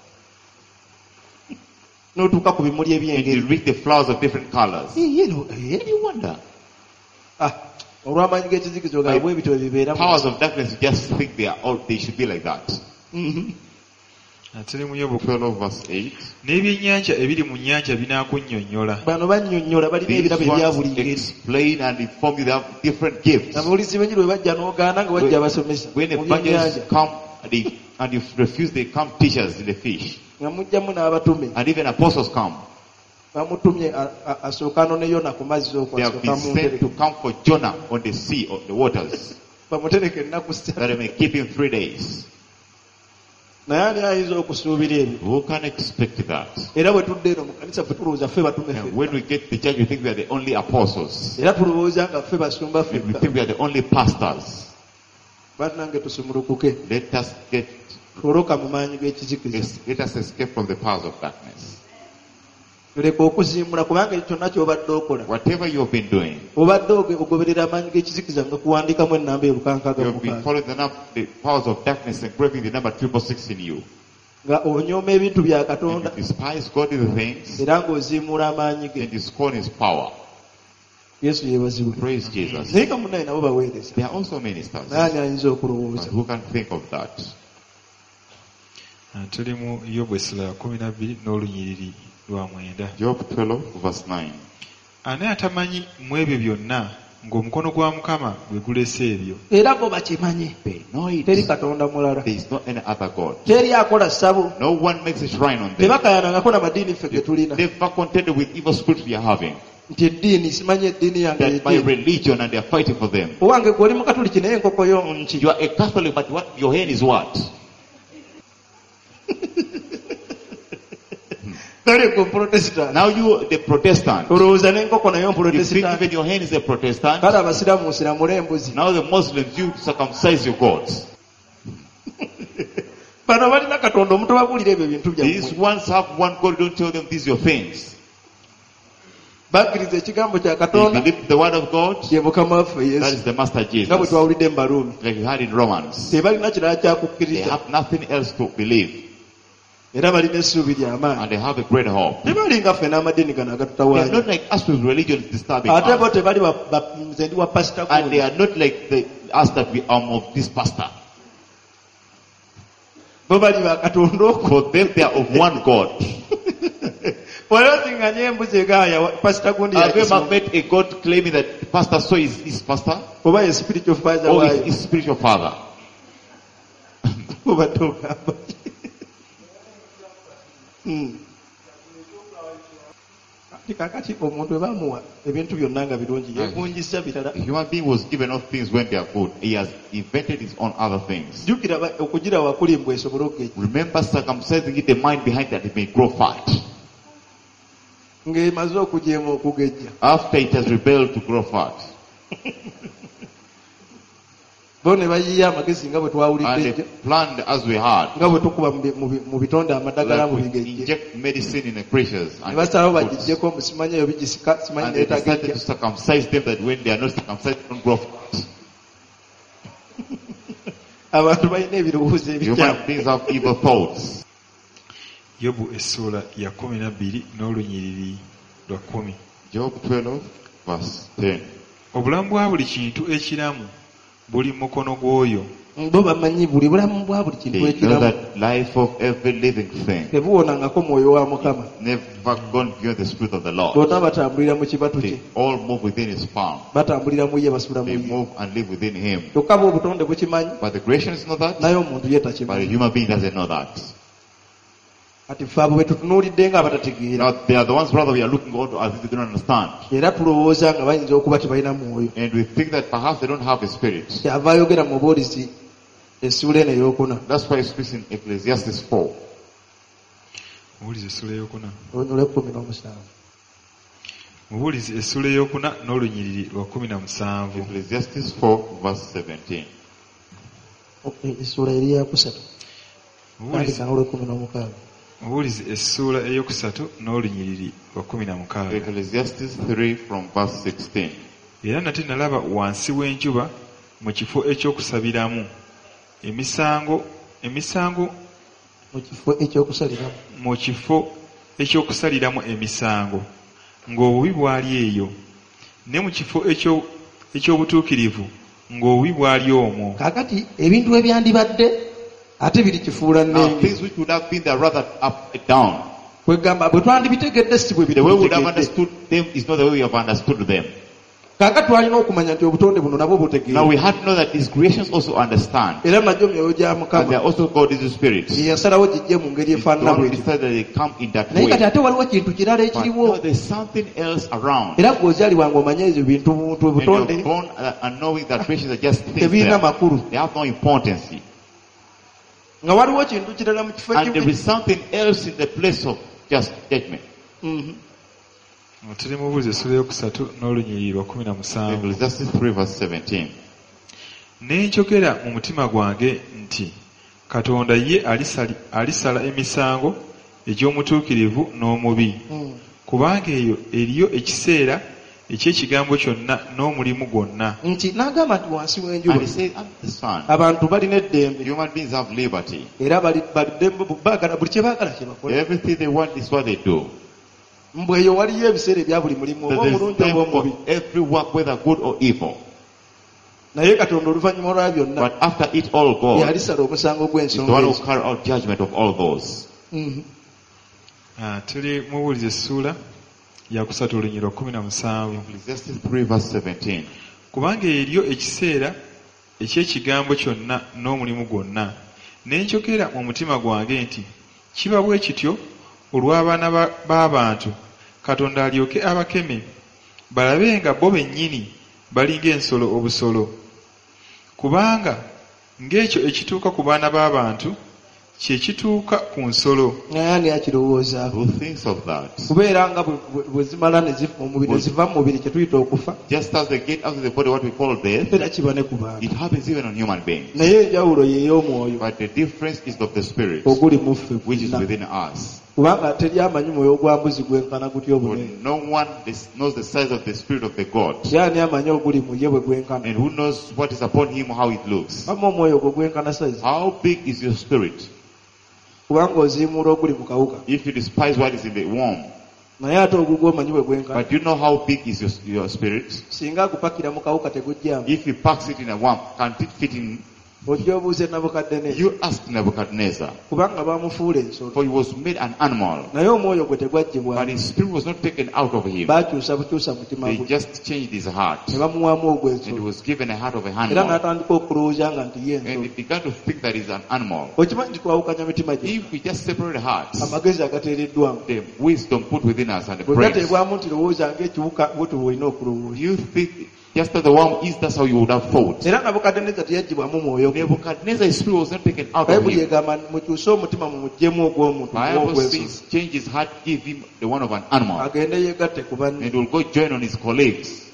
n'otuuka ku bimuli And you ebyengeri. read the flowers of different colors. Ye, no, And you wonder. Ah, olw'amaanyi g'ekizikizo By gaabwe ebitwe bibeeramu. powers of darkness, you just think they are all, they should be like that. Mhm. Ate mu Yobu twelve verse eight. n'ebyennyanja ebiri mu nnyanja binaakunnyonnyola. Bano bannyonnyola balina These ebirabo ebya buli ones ngeri. explain and inform you they have different gifts. Ababulizi b'enjiri bwe bajja n'ogaana nga wajja abasomesa When mu evangelists byennyanja come and, they, and you refuse, they come teachers in the fish. nga mujjamu n'abatume And even apostles come. bamutumye a- a- asooka ano ne Yona ku mazzi okwo They have asooka been sent to muntereke come for Jonah on the sea, on the waters, bamutereke ennaku that ssatu. they may keep him three days. naye ani ayinza okusuubira ebyo? Who can expect that? era bwe tudda eno mu kanisa ffe tulowooza ffe batume And ffe when we get to the church, we think we are the only apostles. era tulowooza nga ffe basumba And we ffekka. think we are the only pastors. bannange tusumulukuke Let us get, toloka mu maanyi g'ekizikiza let us escape from the powers of darkness. tuleka okuziimula kubanga ekyo kyonna ky'obadde okola Whatever you have been doing, obadde oge- ogoberera amaanyi g'ekizikiza nga kuwandikamu ennamba you ebukankaaga have been following the, num- the powers of darkness, engraving the number triple six in you. nga onyooma ebintu bya And katonda you despise godly things, era ng'oziimula amaanyi ge. and you scorn his power. yesu yeebazibwe. Praise Jesus. naye nga munnaye nabo baweereza They are also ministers. naani ayinza But okulowooza? who can think of that? Ah, tuli mu Yobu essula ya kumi na bbiri n'olunyiriri lwa mwenda. Job twelve verse nine. Ani atamanyi mu ebyo byonna ng'omukono gwa Mukama gwe gulese ebyo? era bo bakimanye They know it. teri katonda mulala There is no any other God. teri akola ssabo No one makes a shrine on them. tebakayanangako n'amadiini ffe ge tulina Never contended with evil spirits we are having. nti eddiini simanyi eddiini yange That by yeddiini religion and they are fighting for them. owange gw'oli mukatuliki naye enkoko yo nki You are a Catholic, but what your hand is what? kale gwe protestant Now you, the Protestant, olowooza n'enkoko nayo you think protestant even your hand is a Protestant. kale abasiraamu osiramule embuzi Now the Muslims, you circumcise your gods. bano balina katonda omutobabuulira ebyo bintu These byammwe ones have one God, don't tell them these are your things. bakkiriza ekigambo kya They katonda believe the word of God, ye mukama waffe that yesu is the Master nga bwe Jesus. twawulidde mu baruumi Like you had in Romans. tebalina kirala They kyakukkiriza have nothing else to believe. era balina essuubi ly'amaanyi And they have a great hope. tebalinga ffe n'amadiini gano They are agatutawaanya not like us with religion disturbing ate bo us. tebali ba- ba- nze ndi wa pasita And they gundi are not like the, us that we are of this pastor. bo bali ba katonda okwo For them, they are of one God. wali osiŋŋanya embuzi egaaya wa- pasita gundi Have you ever yakisonga met a God claiming that the pastor so is his pastor? oba ye spiritual father Or is waayo his spiritual father? obadde ogamba ki? Hmm. Ati kakati omuntu bwe bamuwa ebintu byonna nga birungi yeevunjisa birala A human being was given all things when they are good. He has invented his own other things. jjukira ba- okugira wakulimbwa esobole okugejja Remember circumcising it, the mind behind that it may grow fat. ng'emaze okujeema okugejja After it has rebelled to grow fat. bo ne bayiya amagezi nga bwe And twawulidde they planned as we had. nga bwe tukuba mu bi- mu bi- mu bitonde amadagala Like mu we bigejje inject medicine in the creatures. ne And, basalawo foods. bagijjeko musimanyi eyo bigisika simanyi And they decided to neetagejja circumcise them that when they are not circumcised, they don't grow fat. abantu balina ebirowoozo Human ebikyamu beings have evil thoughts. Yobu essula ya kumi na bbiri n'olunyiriri lwa kumi. Job twelve verse ten. Obulamu bwa buli kintu ekiramu buli mu mukono gw'oyo. bo bamanyi buli bulamu bwa buli kintu They know ekiramu that life of every living thing tebuwonangako mwoyo wa mukama never gone beyond the spirit of the Lord. bonna batambulira mu kibatu They kye all move within his palm. batambulira mu ye basula mu They ye move and live within him. kyokka bo obutonde bukimanyi But the creation know that, naye omuntu ye but a takimanyi human being doesn't know that. kati ffe abo betutunuulidde nga abatategeera Now they are the ones, brother, we are looking out as if they don't understand. era tulowooza nga bayinza okuba tebalina mwoyo And we think that perhaps they don't have a spirit. kyava ayogera mu buwulizi essuula eno ey'okuna That's why he speaks in Ecclesiastes four. Mubuulizi essula ey'okuna. olw'ekkumi n'omusanvu Mubuulizi essula ey'okuna n'olunyiriri lwa kumi na musanvu. Ecclesiastes four verse seventeen. essuula eri yakusatu Mubuulizi andika n'olw'ekkumi n'omukaaga Mubuulizi essula ey'okusatu n'olunyiriri lwa kumi na mukaaga. Ecclesiastes three from verse sixteen. Era nate nalaba wansi w'enjuba mu kifo eky'okusabiramu emisango emisango mu kifo ekyokusaliramu mu kifo ekyokusaliramu emisango ng'obubi bwali eyo, ne mu kifo ekyo eky'obutuukirivu ng'obubi bwali omwo. kaakati ebintu ebyandibadde ate biri kifuula Now nnenge. things which would have been there rather up and down. Kwegamba bwe twandibitegedde si bwe The way we would have bitutegedde. understood them is not the way we have understood them. Kaakati twalina okumanya nti obutonde buno nabwo Now butegeera. we have to know that these creations also understand. Era najjo myoyo gya And they are Mukama also called these spirits. ye yasalawo gijje mu ngeri The efaanana one who bwetyo. decided that they come in that Naye kati way. ate waliwo ekintu kirala But ekiriwo. no, there's something else around. Era gw'ozaalibwanga omanye ebyo bintu buntu And you're butonde born uh, and knowing that creations are just things tebirina there. makulu. They have no importance. Nga waliwo kintu kirala mu kifo And there kimu. is something else in the place of just judgment. Mhm. Nga tuli mu Buuzi essula eyokusatu n'olunyiriri lwa kumi na musanvu. Ecclesiastes three verse seventeen. Ne njogera mu mutima gwange nti Katonda ye alisali- alisala emisango egy'omutuukirivu n'omubi. Mm. Kubanga eyo eriyo ekiseera eky'ekigambo kyonna n'omulimu gwonna. Nti n'agamba nti wansi And w'enjuba he said, under the sun, abantu balina eddembe human beings have liberty. era bali balidembe baagala buli kye baagala kye bakola. Everything they want is what they do. Mbwe eyo waliyo ebiseera ebya buli mulimu oba That there's omulungi time oba for omubi. every work, whether good or evil. Naye Katonda oluvannyuma lwa byonna But after it all, God yalisala omusango is the gw'ensonga one who ezo. carry out judgment of all those. Mhm. Ah, tuli mu Buuzi essula ya kusatu olunyiriri lwa kumi na musanvu. Ecclesiastes three verse seventeen. Kubanga eriyo ekiseera eky'ekigambo kyonna n'omulimu gwonna. Ne njogera mu mutima gwange nti kiba bwe kityo olw'abaana ba- b'abantu Katonda alyoke abakeme balabe nga bo bennyini bali ng'ensolo obusolo. Kubanga ng'ekyo ekituuka ku baana b'abantu kye kituuka ku nsolo. Naye ani akirowoozaako? Who thinks of that? Kubeera nga bwe- bwe- bwe zimala ne ziva mu mubiri ne ziva mu mubiri kye tuyita okufa Just as they get out of the body, what we call death, era kiba ne ku bantu. it happens even on human beings. Naye enjawulo y'ey'omwoyo But the difference is of the spirit, oguli mu ffe which is ffenna. within us. Kubanga teri amanyi mwoyo gwa mbuzi gwenkana gutya For obunene. no one dis- knows the size of the spirit of the God. Ye ani amanyi oguli mu ye bwe gwenkana? And who knows what is upon him, how it looks. Wamma omwoyo gwo gwenkana size. How big is your spirit? Kubanga oziimuula oguli mu kawuka. If you despise what is in the womb, Naye ate ogugwo omanyi bwe gwenkana. but you know how big is your, your spirit? Singa agupakira mu kawuka tegujjamu. If he packs it in a womb, can't it fit in? Ojja obuuze Nabukaddeneza. You ask Nebuchadnezzar, Kubanga baamufuula ensolo. for he was made an animal, Naye omwoyo gwe but tegwaggyibwamu. his spirit was not taken out of him. Baakyusa bukyusa mutima They gwe. just changed his heart, Ne bamuwaamu and he ogw'ensolo. was given a heart of a Era animal. n'atandika okulowooza nga nti ye And ensolo. he began to think that he's an animal. Okimanyi nti twawukanya mitima gye. If we just separate hearts, Amagezi agateereddwamu. the wisdom put within us and the Bwe brains, gateebwamu nti lowooza ng'ekiwuka bwetyo bw'olina okulowooza. you think just as the worm is, that's how you would have thought. Era Nabukaddeneza teyaggyibwamu mwoyo gwe. Nebuchadnezzar, his spirit was not taken out of Bayibuli him. egamba mukyuse omutima mumuggyemu ogw'omuntu Bible ogw'ensolo. says, change his heart, give him the one of an animal, Agende yeegatte ku banne. and will go join on his colleagues.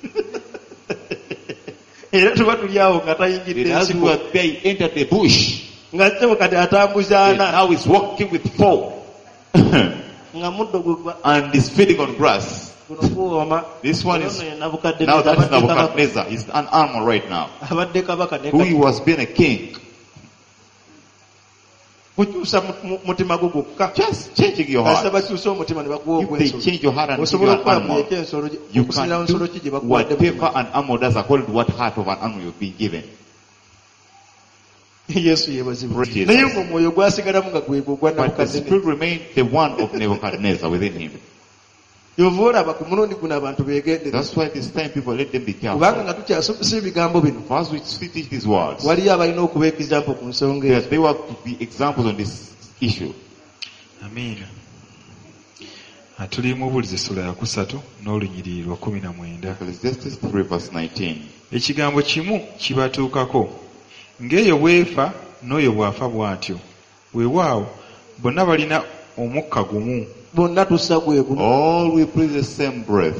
Era tuba tuli awo nga tayingidde And as we ensiko. were there, he entered the bush. Nga kkebo kati atambuza And ana. now he's walking with four Nga muddo gwe gwa- and he's feeding on grass. guno guwooma. This one is, Ono ye now Nabukaddeneza that is abadde kabaka. Nebuchadnezzar. He's an animal right now. Abadde kabaka ne Who he kati. was being a king. Kukyusa mu- mu- mutima gwo gwokka. Just changing your Kasita heart. bakyusa omutima ne baguwa If they ogw'ensolo. change your heart and give you Osobola an okukola animal, byeko ensolo gye- you okusinziira can nsolo ki do gye bakuwadde mu whatever mutima. an animal does according to what heart of an animal you've been given. Yesu yeebazibwe. Praise Jesus. Naye ng'omwoyo gwasigalamu nga gwe gwe gwa But the Nabukaddeneza. spirit remained the one of Nebuchadnezzar within him. Yova olaba ku mulundi guno abantu beegendera. That's why this time people let them be Kubanga careful. nga tukyasomesa ebigambo bino. For us we teach these words, Waliyo abalina okuba example ku nsonga ezo. that they were to be examples on this issue. Amiina. Ah, tuli mu Buuzi essula ya kusatu n'olunyiriri lwa kumi na mwenda. Ecclesiastes three verse nineteen. Ekigambo kimu kibatuukako ng'eyo bwefa n'oyo bw'afa bw'atyo. Weewaawo bonna balina omukka gumu. Bonna tussa gwe gumu. All we breathe the same breath.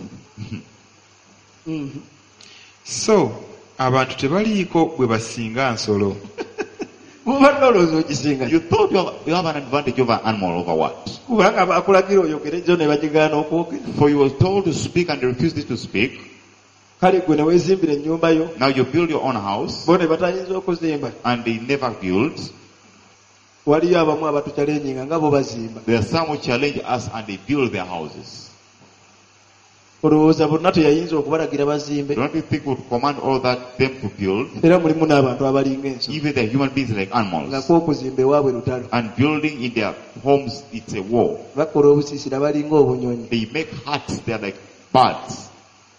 Mhm. So abantu tebaliiko bwe basinga nsolo. Bw'obadde olowooza ogisinga. You thought you have, you have an advantage over an animal over what? Kubanga bakulagira oyogere gyo ne bagigaana okwogera. For you were told to speak and they refused to speak. Kale gwe ne weezimbira ennyumba yo. Now you build your own house Bo ne batayinza okuzimba. and they never build. Waliyo abamu abatuchalenjinga nga bo bazimba. There are some who challenge us and they build their houses. olowooza bonna teyayinza okubalagira bazimbe Don't you think we would command all that them to build? era mulimu n'abantu abalinga ensolo Even the human beings like nga animals. kw'okuzimba ewaabwe lutalo And building in their homes, it's a war. bakola obusiisira balinga obunyonyi They make huts, they're like birds.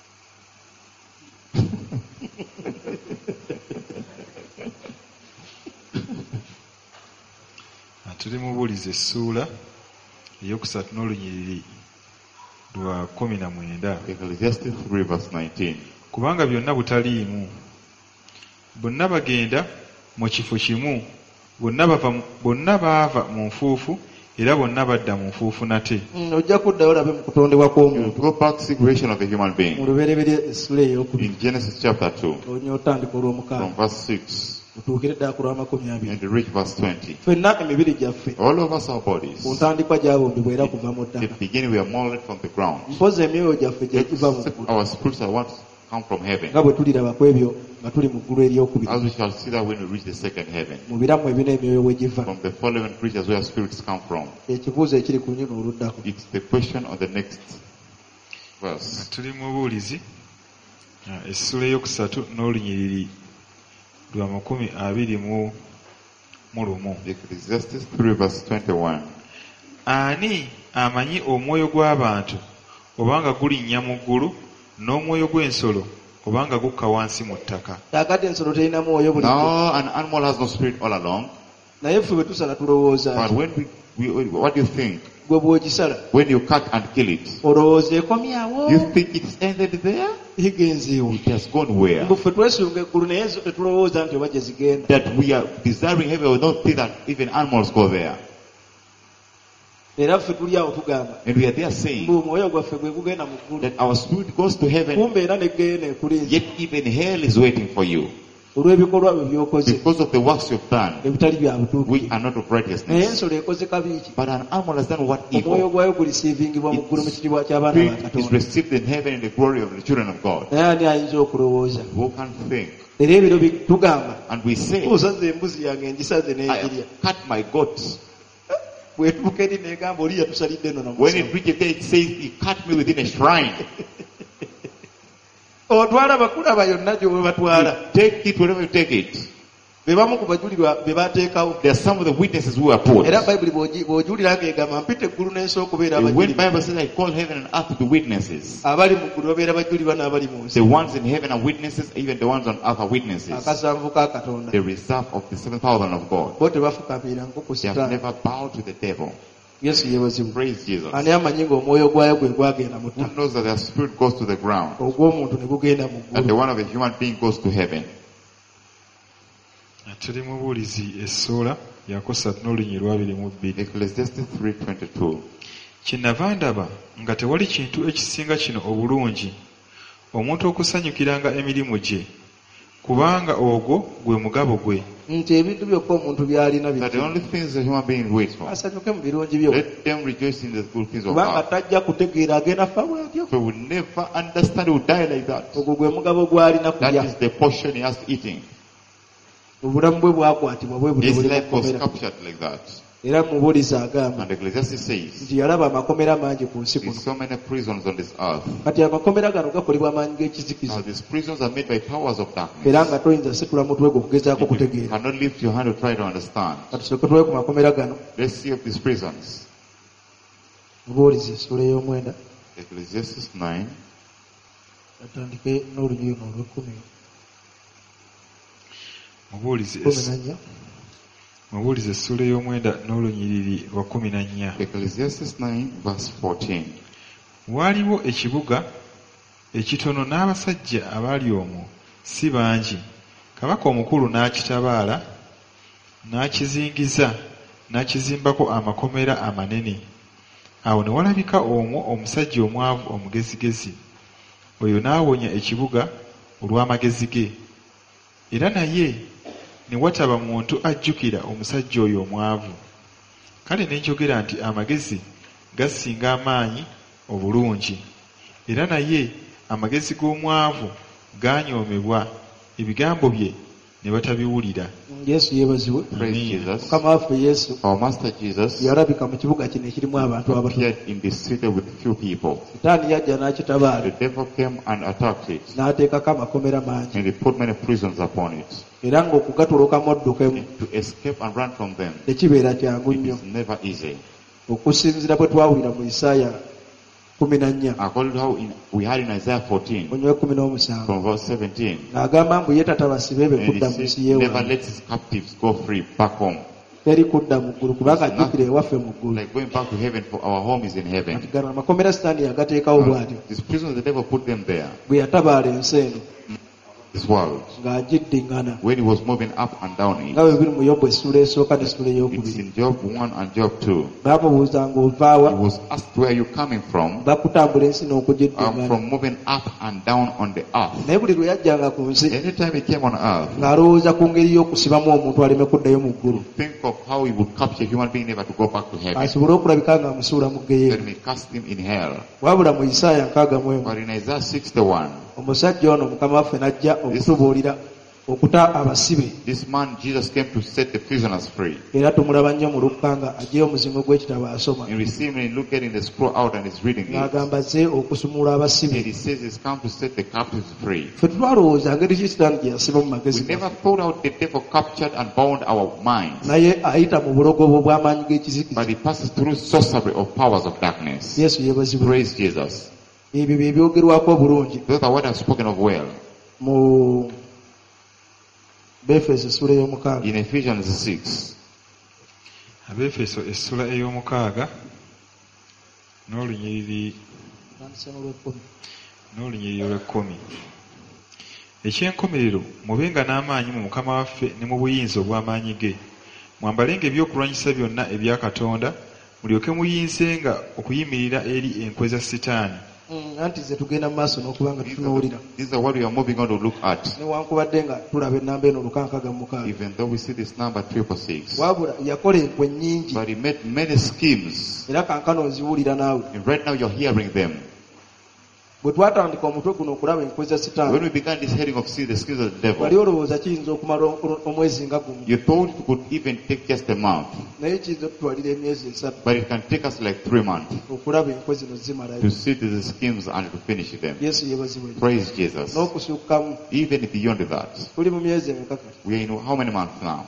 Tuli mu Buulizi essuula eyokusatu n'olunyiriri lwa kumi na mwenda. Ecclesiastes three verse nineteen. Kubanga byonna butaliimu, bonna bagenda mu kifo kimu, bonna bava bonna baava mu nfuufu era bonna badda mu nfuufu nate. Mm, ojja kuddayo olabe mu kutondebwa You kw'omuntu go back to the creation of the human mu being. lubereberye essula ey'okubiri In Genesis chapter two, onya otandika from olw'omukaaga verse six, otuukire ddala ku lw'amakumi abiri and reach verse twenty. ffenna emibiri gyaffe All of us, our bodies, ku ntandikwa gyabumbibwa era kuva mu at the ddaka beginning we are molded from the ground. mpozi emyoyo gyaffe gye giva mu ggulu Our spirits are ones come from heaven. nga bwe tuliraba ku ebyo nga tuli mu ggulu eryokubiri As we shall see that when we reach the second heaven. mu biramu ebina emyoyo we giva From the fallen creatures where spirits come from. ekibuuzo ekiri ku nyuno oluddako It's the question on the next verse. Tuli mu Buulizi ah, essula eyokusatu n'olunyiriri lwa makumi abiri mu mu lumu. Ecclesiastes three verse twenty-one. Ani amanyi omwoyo gw'abantu obanga gulinnya mu ggulu n'omwoyo gw'ensolo obanga gukka wansi mu ttaka? kaakati ensolo terina mwoyo bulijjo Now an animal has no spirit all along. naye ffe bwe tusala tulowooza But when we, we what do you think? gwe bw'ogisala When you cut and kill it, olowooza ekomyawo you think it's ended there? igenzeewo It has gone where? mbu ffe twesunga eggulu naye zo tetulowooza nti oba gye zigenda That we are desiring heaven, we don't think that even animals go there. era ffe tuli awo tugamba And we are there saying mbu omwoyo gwaffe gwe gugenda mu ggulu that our spirit goes to heaven, kumbe era neggeyo nekulinza yet even hell is waiting for you. olw'ebikolwa bwe byokoze Because of the works you've done, ebitali bya we butuukirivu are not of naye righteousness. ensolo ekoze kabi ki But an animal has done what omwoyo evil? gwayo gulisiivingibwa mu ggulu mu kitiibwa ky'abaana ba Spirit is katonda received in heaven in the glory of the children of God. naye ani ayinza okulowooza Who can think? era ebiro bi- tugamba And we say, osaze embuzi yange ngisaze I n'egirya have cut my goats. bwetuuka eri negamba oli yatusalidde eno When namusa it reaches there, it says, he cut me within a shrine. otwala bakulaba yonna gy'owe batwala You take it wherever you take it. be bamu ku bajulirwa be bateekawo There are some of the witnesses who are put. era bayibuli bw'ogi- bw'ogiwulira ng'egamba mpita eggulu n'ensi okubeera And when abajulirwa Bible says, I call heaven and earth to be witnesses. abali mu ggulu babeera bajulirwa n'abali mu nsi The ones in heaven are witnesses, even the ones on earth are witnesses. akasanvu ka katonda The reserve of the seven thousand of God. bo tebafukamira nko ku They have sitaani never bowed to the devil. yesu yeebazibwa Praise Jesus. ani amanyi ng'omwoyo gwayo gwe gwagenda mu Who ttaka knows that their spirit goes to the ground ogw'omuntu ne gugenda mu and the ggulu one of a human being goes to heaven? Tuli mu Buulizi essula yakusatu n'olunyiriri lwa abiri mu bbiri. Ecclesiastes three twenty-two. Kyennava ndaba nga tewali kintu ekisinga kino obulungi omuntu okusanyukiranga emirimu gye, kubanga ogwo gwe mugabo gwe. nti ebintu byokka omuntu by'alina That the biki only things the human being waits for. asanyuke mu birungi byo Let them rejoice in the good things of kubanga God. tajja kutegeera agenda fa bwatyo For we will never understand, we will die like that. ogwo gwe mugabo gw'alina That kulya is the portion he has eating. obulamu bwe bwakwatibwa bwe buli His buli life was mukomera captured like that. era mubuulizi agamba And Ecclesiastes says, nti yalaba amakomera mangi ku nsi there's kuno so many prisons on this earth. kati amakomera gano gakolebwa amaanyi Now g'ekizikiza these prisons are made by powers of darkness. era nga toyinza situla mutwe gwe okugezaako You kutegeera cannot lift your hand to try to understand. katusooke tuwe ku makomera gano Let's see of these prisons. mubuulizi essula ey'omwenda Ecclesiastes nine, atandike n'olunyiri luno olw'ekkumi Mubuulizi kumi es- na nnya Mubuulizi essula ey'omwenda n'olunyiriri lwa kumi na nnya. Ecclesiastes nine, verse fourteen. Waaliwo ekibuga ekitono n'abasajja abaali omwo si bangi. Kabaka omukulu n'akitabaala, n'akizingiza, n'akizimbako amakomera amanene. Awo ne walabika omwo omusajja omwavu omugezigezi. Oyo n'awonya ekibuga olw'amagezi ge. Era naye ne wataba muntu ajjukira omusajja oyo omwavu. Kale ne njogera nti amagezi gasinga amaanyi obulungi. Era naye amagezi g'omwavu ganyoomebwa, ebigambo bye ne batabiwulira. Yesu yeebazibwe. Praise Jesus. Mukama waffe Yesu Our Master Jesus yalabika mu kibuga kino ekirimu abantu abatono. appeared in this city with few people. Sitaani yajja n'akitabaala The devil came and attacked it, n'ateekako amakomera mangi and he put many prisons upon it. era ng'okugatolokamu oddukemu To escape and run from them, tekibeera kyangu it nnyo is never easy. okusinziira bwe twawulira mu Isaaya kumi na nnya According to how in, we had in Isaiah fourteen, onyewe kumi n'omusanvu from verse seventeen, ng'agamba mbu ye tatabasibe be and kudda he mu nsi says, never yeewange let his captives go free back home. teri kudda mu ggulu kubanga ajjukira ewaffe mu ggulu. Like going back to heaven, for our home is in heaven. Kati gano amakomera Sitaani yagateekawo bw'atyo These prisons, the devil put them there, bwe yatabaala ensi eno this world, ng'agiddiŋŋana when he was moving up and down it. nga bwe biri mu Yobu essula esooka n'essula It's ey'okubiri. in Job one and Job two. baamubuuza ng'ova He wa was asked, where are you coming from? bakutambula ensi I'm n'okugiddiŋŋana from moving up and down on the earth. naye buli lwe yajjanga ku nsi Anytime he came on earth, ng'alowooza ku ngeri y'okusibamu omuntu aleme kuddayo mu ggulu think of how he would capture a human being never to go back to heaven. asobole okulabika ng'amusuula mu ggeyeero. Then we cast him in hell. wabula mu Isaaya nkaaga mu emu But in Isaiah sixty-one, omusajja ono Mukama waffe n'ajja okutubuulira okuta abasibe this man Jesus came to set the prisoners free. era tumulaba nnyo mu Lukka nga aggyeyo omuzingo gw'ekitabo asoma And we see him and look getting the scroll out and he's reading it. ng'agamba azze okusumula And abasibe. he says he's come to set the captives free. ffe twalowooza ngeri ki Sitaani gye yasiba mu We magezi never gaffe, thought out the devil captured and bound our minds. naye ayita mu bulogobo bw'amaanyi But g'ekizikiza. he passes through sorcery of powers of darkness. Yesu yeebazibwe. Praise Jesus. ebyo bye byogerwako obulungi Those are what I've spoken of well. mu Befeso essula ey'omukaaga In Ephesians six, Abefeso essula ey'omukaaga n'olunyiriri n'olunyiriri olw'ekkumi. Eky'enkomerero mubenga n'amaanyi mu Mukama waffe ne mu buyinza obw'amaanyi ge. Mwambalenga ebyokulwanyisa byonna ebya Katonda, mulyoke muyinzenga okuyimirira eri enkwe za Sitaani. anti ze tugenda mu maaso n'okuba nga these tutunuulira are, these are what we are moving on to look at. newankubadde nga tulaba ennamba eno lukankaaga mu mukaaga Even though we see this number triple six, wabula yakola enkwe nnyingi but he made many schemes. era kankano oziwulira naawe. And right now you're hearing them. bwe twatandika omutwe guno okulaba enkwe za When Sitaani we began this heading of see the schemes of the wali devil, olowooza kiyinza okumala o- omwezi nga gumu you thought it could even take just a month, naye kiyinza okutwalira emyezi esatu but it can take us like three months okulaba enkwe zino zimalayo. to see these schemes and to finish them. Yesu yeebazibwe. Praise Jesus. n'okusukkamu Even beyond that, tuli mu myezi emeka kati we are in how many months now?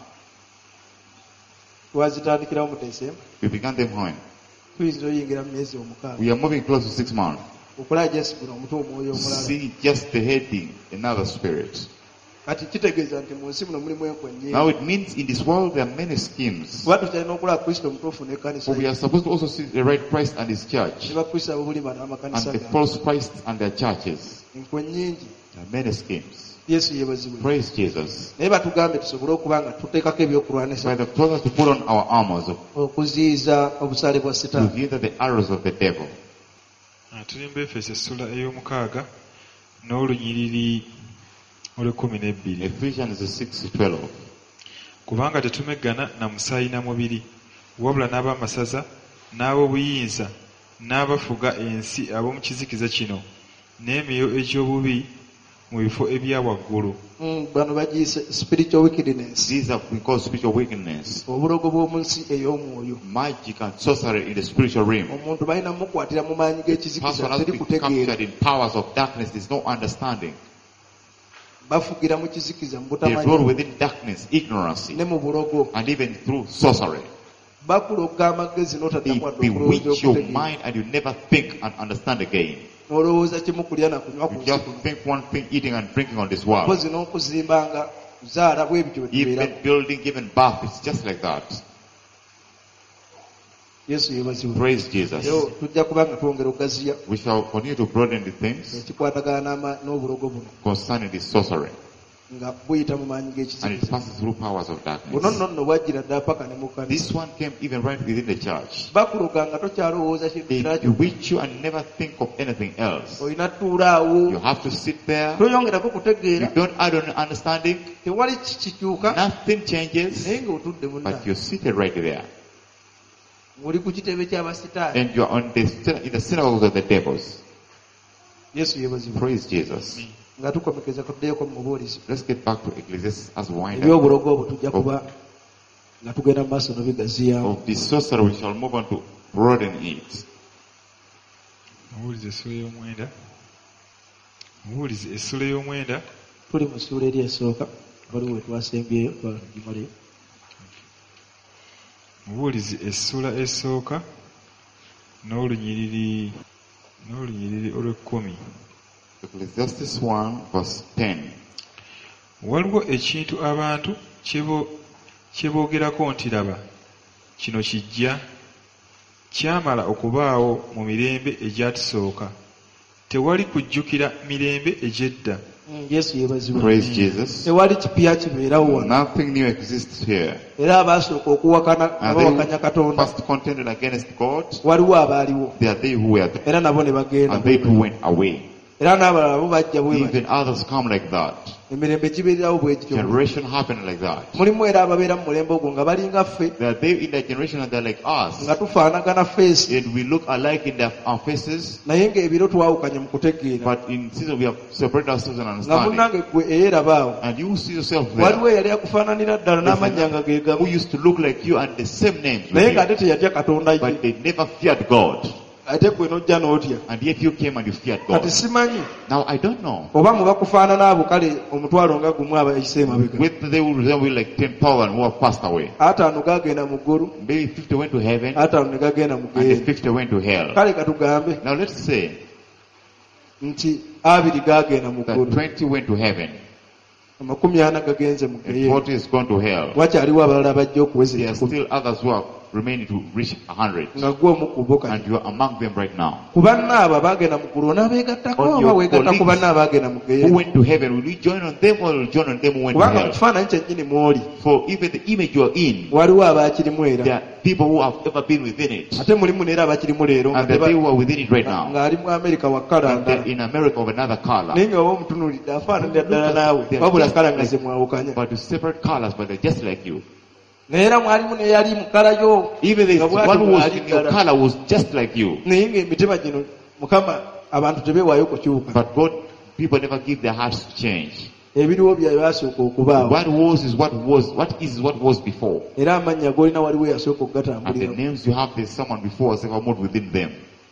twazitandikirawo mu Desemba We began them when? tuyinza oyingira mu myezi omukaaga We are moving close to six months. okulaba just guno omutwe omwoyo omulala. See just the heading, another spirit. kati kitegeeza nti mu nsi muno mulimu enkwe Now nnyingi it means in this world there are many schemes. kuba tukyalina okulaba Kristo omutuufu n'ekkanisa But we ye. are supposed to also see the right Christ and his church, ne bakristo ababulima and n'amakanisa the gaabwe. false Christ and their churches. enkwe nnyingi. There are many schemes. Yesu yeebazibwe. Praise Jesus. naye batugambe tusobole okuba nga tuteekako So ebyokulwanisa they have told us to put on our armors to okuziyiza obusaale bwa Sitaani. hinder the arrows of the devil. Ah, tuli mu Befeso essula ey'omukaaga n'olunyiriri olw'ekkumi n'ebbiri. Ephesians six twelve. Kubanga tetumeggana na musaayi na mubiri, wabula n'ab'amasaza n'ab'obuyinza n'abafuga ensi ab'omu kizikiza kino n'emyoyo egy'obubi mu bifo ebya waggulu. Mm, bano bagiyise spiritual wickedness, These are we call spiritual wickedness, obulogo bw'omu nsi ey'omwoyo. magic and sorcery in the spiritual realm. omuntu balina mukwatira mu maanyi g'ekizikiza Person has teri been kutegeera, captured in powers of darkness. There's no understanding. bafugira mu kizikiza mu They rule butamanyi within darkness, ignorance, ne mu bulogo. and even through sorcery. bakuloga amagezi They n'otaddamu wadde okulowooza bewitch your okutegeera. mind and you never think and understand again. n'olowooza kimu kulya na kunywa ku You nsi just kuno. think one thing, eating and drinking on this world. mpozi n'okuzimbanga kuzaala bwe bityo bwe tubeera. Even building, even birth, it's just like that. Yesu yeebazibwe. Praise Jesus. Yo, tujja kuba nga twongera okugaziya We shall continue to broaden the things ekikwatagana n'ama- n'obulogo buno concerning this sorcery, nga buyita mu maanyi and it g'ekizikiza. passes through powers of buno darkness. nno nno bwajjira ddala paka ne mu kkanisa. This one came even right within the church. bakuloga nga tokyalowooza kintu They kirala kyokka. bewitch you and never think of anything else. olina tuula awo You have to sit there. toyongerako You kutegeera, don't add on understanding. tewali kikyuka, Nothing changes. naye ng'otudde munna But you're seated right there. oli ku kitebe ky'abasitaani. And you're on the, in the synagogues of the devils. Yesu yeebazibwe. Praise Jesus. nga tukomekeza katuddeyoko mu bubuulizi Let's get back to Ecclesiastes as we wind up. ebyobulogo obwo tujja kuba nga tugenda mu maaso n'obigaziyawo. Of the sorcerer, we shall move on to broaden it. Mubuulizi essula y'omwenda. Mubuulizi essula y'omwenda. Tuli mu ssuula eri esooka waliwo wetwasembyeyo twagimaleyo. Mubuulizi essula esooka n'olunyiriri n'olunyiriri olw'ekkumi. Ecclesiastes one verse ten. Waliwo ekintu abantu kyebo kye boogerako nti laba kino kijja kyamala okubaawo mu mirembe egyatusooka, tewali kujjukira mirembe egy'edda. Mm, Yesu yeebazibwa. Praise Jesus. Tewali kipya kibeerawo wano. Nothing new exists here. Era abasooka okuwakana And abawakanya they Katonda first contended against God. waliwo abaaliwo They are they who were there. era nabo ne bagenda And they too went away. era n'abalala bo bajja bwe bati. Even others come like that. Emirembe gibeererawo bwe gityo. Generation happened like that. Mulimu era ababeera mu mulembe ogwo nga balinga ffe They are they in that generation and they're like us. nga tufaanagana feesi And we look alike in their, our faces. naye ng'ebiro twawukanye mu kutegeera But in season we have separated ourselves in nga understanding. munnange gwe eyeerabaawo And you see yourself there. waliwo eyali akufaananira ddala n'amannya nga ge Who gamu used to look like you and the same names. with naye you. ng'ate teyatya Katonda ye But they never feared God. ate gwe n'ojja n'otya. And yet you came and you feared God. Kati simanyi Now I don't know oba mu bakufaanana abo kale omutwalo nga gumu abayise emabega whether they will resemble like ten thousand who have passed away. ataano gagenda mu ggulu Maybe fifty went to heaven ataano ne gagenda mu and the geeri. fifty went to hell. Kale katugambe Now let's say nti abiri gagenda mu that ggulu twenty went to heaven amakumi ana gagenze mu and geeri. forty is gone to hell. Wakyaliwo abalala bajja okuweza There are ekikumi still others who are remaining to reach a hundred. nga gwe omu ku bo kati. And you are among them right now. Ku bannaabo abagenda mu ggulu onaabeegattako On oba your weegatta ku colleagues bannaabo abagenda mu Who geeri. went to heaven, will you join on them or will you join on them who went to Kubanga mu hell? kifaananyi kyennyini mw'oli For even the image you are in, waliwo abaakirimu there era are people who have ever been within it. ate mulimu neera abakirimu leero nga And there are teba- people who are within it right now. ng'ali mu Amerika wa kala And they're ndala in America of another color. naye nga oba omutunuulidde afaananira ddala naawe They are wabula just kala nga like- ze mwawukanya. But with separate colors, but they're just like you. naye era mwalimu neyali mu kala yo Even the nga bw'ati one who was bw'ali in your ddala. color was just like you. naye ng'emitima gino mukama abantu tebeewaayo kukyuka But God, people never give their hearts to change. ebiriwo bye basooka okubaawo What was is what was, what is what was before. era amannya g'olina waliwo yasooka And the okugatambuliramu. names you have, there's someone before has ever moved within them.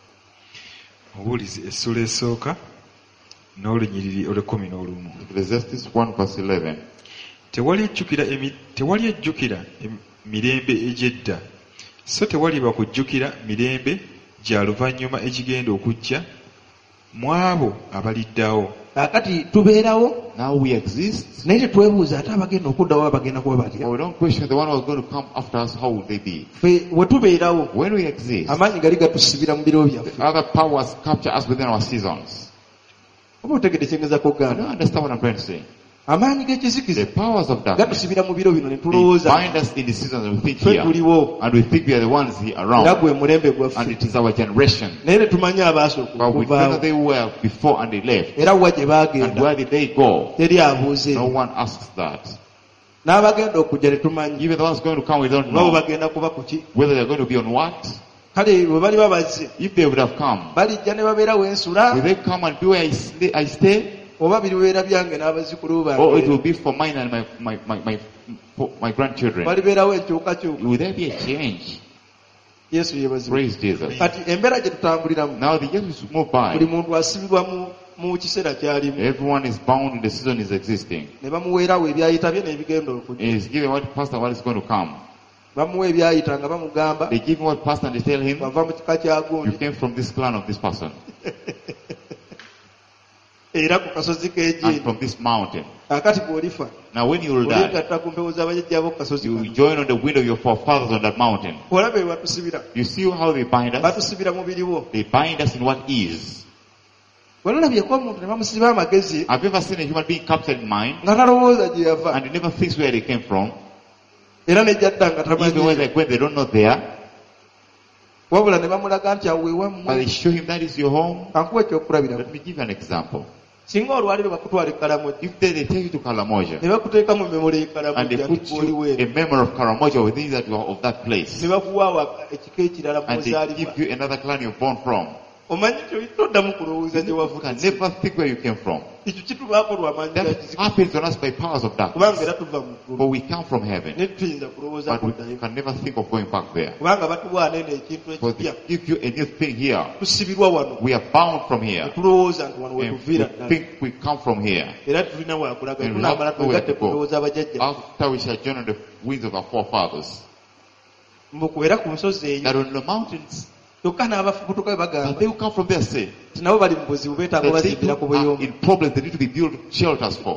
Mubuulizi essula esooka n'olunyiriri olw'ekkumi n'olumu. Ecclesiastes one verse eleven. Tewali ejjukira emi- tewali ejjukira em- mirembe egy'edda, so tewaliba kujjukira mirembe gya luvannyuma egigenda okujja mu abo abaliddawo. kaakati tubeerawo Now we exist. naye tetwebuuza ate abagenda okuddawo abagenda kuba batya. But we don't question the one who is going to come after us, how will they be? ffe we tubeerawo When we exist, amaanyi gali gatusibira mu biro byaffe. other powers capture us within our seasons. oba otegedde kyengeza I kugamba don't understand what I'm trying to say. amaanyi The g'ekizikiza powers of darkness, gatusibira mu biro bino ne they tulowooza bind us in the seasons and we think ffe here. tuliwo And we think we are the ones here era around. gwe mulembe And gwaffe it is our generation. naye ne tumanye abaasooka But we don't know okuvaawo they were before and they left. era wa gye And baagenda where did they go? teri abuuze No one asks that. n'abagenda okujja ne tumanyi Even the ones going to come, we don't oba bo know bagenda kuba ku ki. whether they're going to be on what. kale bwe bali babazze If they would have come, balijja ne babeerawo ensula will they come and be where I stay? I stay? oba biribeera byange n'abazzukulu Or it will bange be for mine and my, my, my, my, for my grandchildren? balibeerawo enkyukakyuka. Will there be a change? Yesu yeebazibwa. Praise Jesus. kati embeera gye tutambuliramu Now the years will move buli by. muntu asibibwa mu mu kiseera ky'alimu Everyone is bound in the season is existing. ne bamuweerawo ebyayita bye n'ebigenda okujja. He is given what pastor what is going to come. bamuwa ebyayita nga bamugamba They give him what pastor and they tell him, wava mu kika kya you gundi came from this clan of this person era ku kasozi and k'ejeeni. from this mountain. kaakati bw'olifa Now when you will die, olyegatta ku mpewo z'abajjajjaabo ku kasozi you kano. will join on the wind of your forefathers on that mountain. olaba bwe batusibira You see how they bind us? batusibira mu biriwo. They bind us in what is. walalabyeko omuntu ne bamusiba amagezi Have you ever seen a human being captured in mind nga talowooza gye yava and he never thinks where they came from? era nejjadda nga Even when tamanyi they, when they don't know there, wabula ne bamulaga nti awo but they ewammwe. show him that is your home. kankuwa ekyokulabirako Let me give you an example. singa olwaliro bakutwala ekalamoja If they, they take you to Kalamoja ne bakuteeka mu memole and they ekalamoja put nti gw'oliwo you a eno memory of Karamoja within that you are of that place ne bakuwaawa ekika ekirala and they mwozaalibwa give you another clan you're born from, omanyi toddamu kulowooza gye You wavuga can never think where you came from. ekyo kitubaako lwamanyi That happens on us by powers of darkness. kubanga era tuva mu ggulu For we come from heaven, ne tuyinza kulowooza but we kuddayo can never think of going back there. kubanga batuwaana eno ekintu For ekipya they give you a new thing here. tusibirwa wano We are bound from here. netulowooza nti wano And we wetuviira ddala think we come from here. era tulina wakulaga And we tunamala have nowhere twegatte to go. kulowooza abajjajja After we shall join on the wings of our forefathers. mbuku era ku nsozi eyo That on the mountains, kyokka n'abafubutuka be that bagamba they who come from there say, nti nabo bali mu buzibu beetaaga that they bazimbira ku too are buyumba in problems they need to be built shelters for.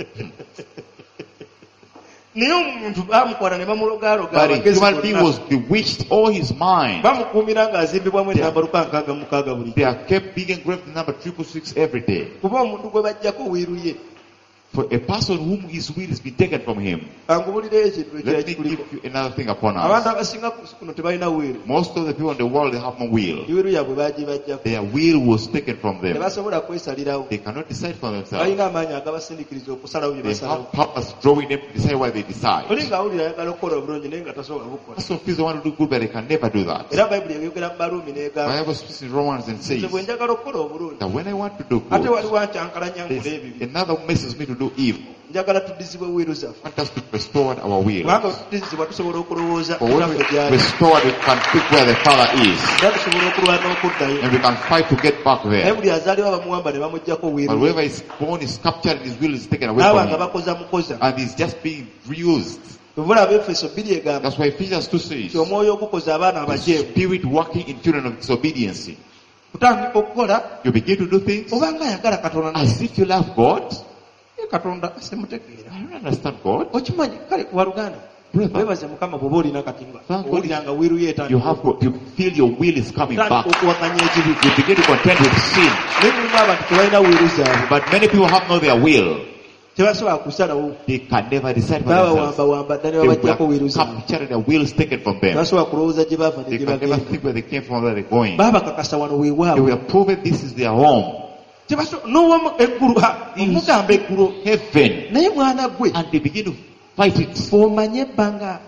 naye omuntu baamukwata ne bamulogaloga But a abagezi human being bonna was bewitched all his mind. bamukuumira ng'azimbibwamu ennamba luka nkaaga mukaaga buli They are kept being engraved the number triple six every day. kuba omuntu gwe bajjako wiiru ye For a person whom his will is been taken from him. angubulireyo ekintu ekirala Let me kikuliko give you another thing upon abantu us. abasinga ku nsi kuno tebalina wiiru Most of the people in the world, they have no will. wiiru yaabwe baagibajjako Their will was taken from them. tebasobola kwesalirawo They cannot decide for themselves. balina amaanyi agabasindiikiriza okusalawo bye They basalawo have powers drawing them to decide what they decide. oli ng'awulira ayagala okukola obulungi naye nga tasobola bukola Some people want to do good, but they can never do that. era bayibuli eyogera mu baluumi The n'egamba Bible speaks in Romans and says nze bwe njagala okukola obulungi that when I want to do ate good, waliwo ankyankalanya nkole there's ebibi another messes me to do evil. njagala tuddizibwe wiiru zaffe I want us to restore our will. kubanga tuddizibwa tusobola okulowooza For when we ebaffe gyali restore, we can think where the Father is. era tusobola okulwana okuddayo And we can fight to get back naye there. buli azaalibwa bamuwamba ne bamuggyako But wiiru whoever is born is captured, his will is taken away n'aba from nga him. bakoza mukoza And he's just being reused. bwebula abefeso bbiri egamba That's why Ephesians two says, nti omwoyo ogukoza abaana the abajeemu Spirit working in children of disobedience. kutandika okukola You begin to do things obanga ayagala katonda naye as if you love God. ye katonda semutegeera I don't understand God. okimanyi kale waluganda Brother, webaze mukama bw'oba olina katimba Thank God. owuliranga wiiru ye you have got, you feel your will is coming back. tandika okuwakanya ekibi You begin to contend with sin. naye mulimu abantu tebalina wiiru zaabwe But many people have not their will. tebasobola kusalawo They can never decide for themselves. babawambawamba dda ne They babaggyako wiiru were zaabwe captured and their will is taken from them. tebasobola kulowooza gye bava ne They gye can never bagenda think where they came from, where they're going. baabakakasa wano They weewaabwe were proven this is their home. tebaso n'owamu eggulu ha, omugamba eggulu Heaven. naye mwana gwe And they begin to fight it. omanye ebbanga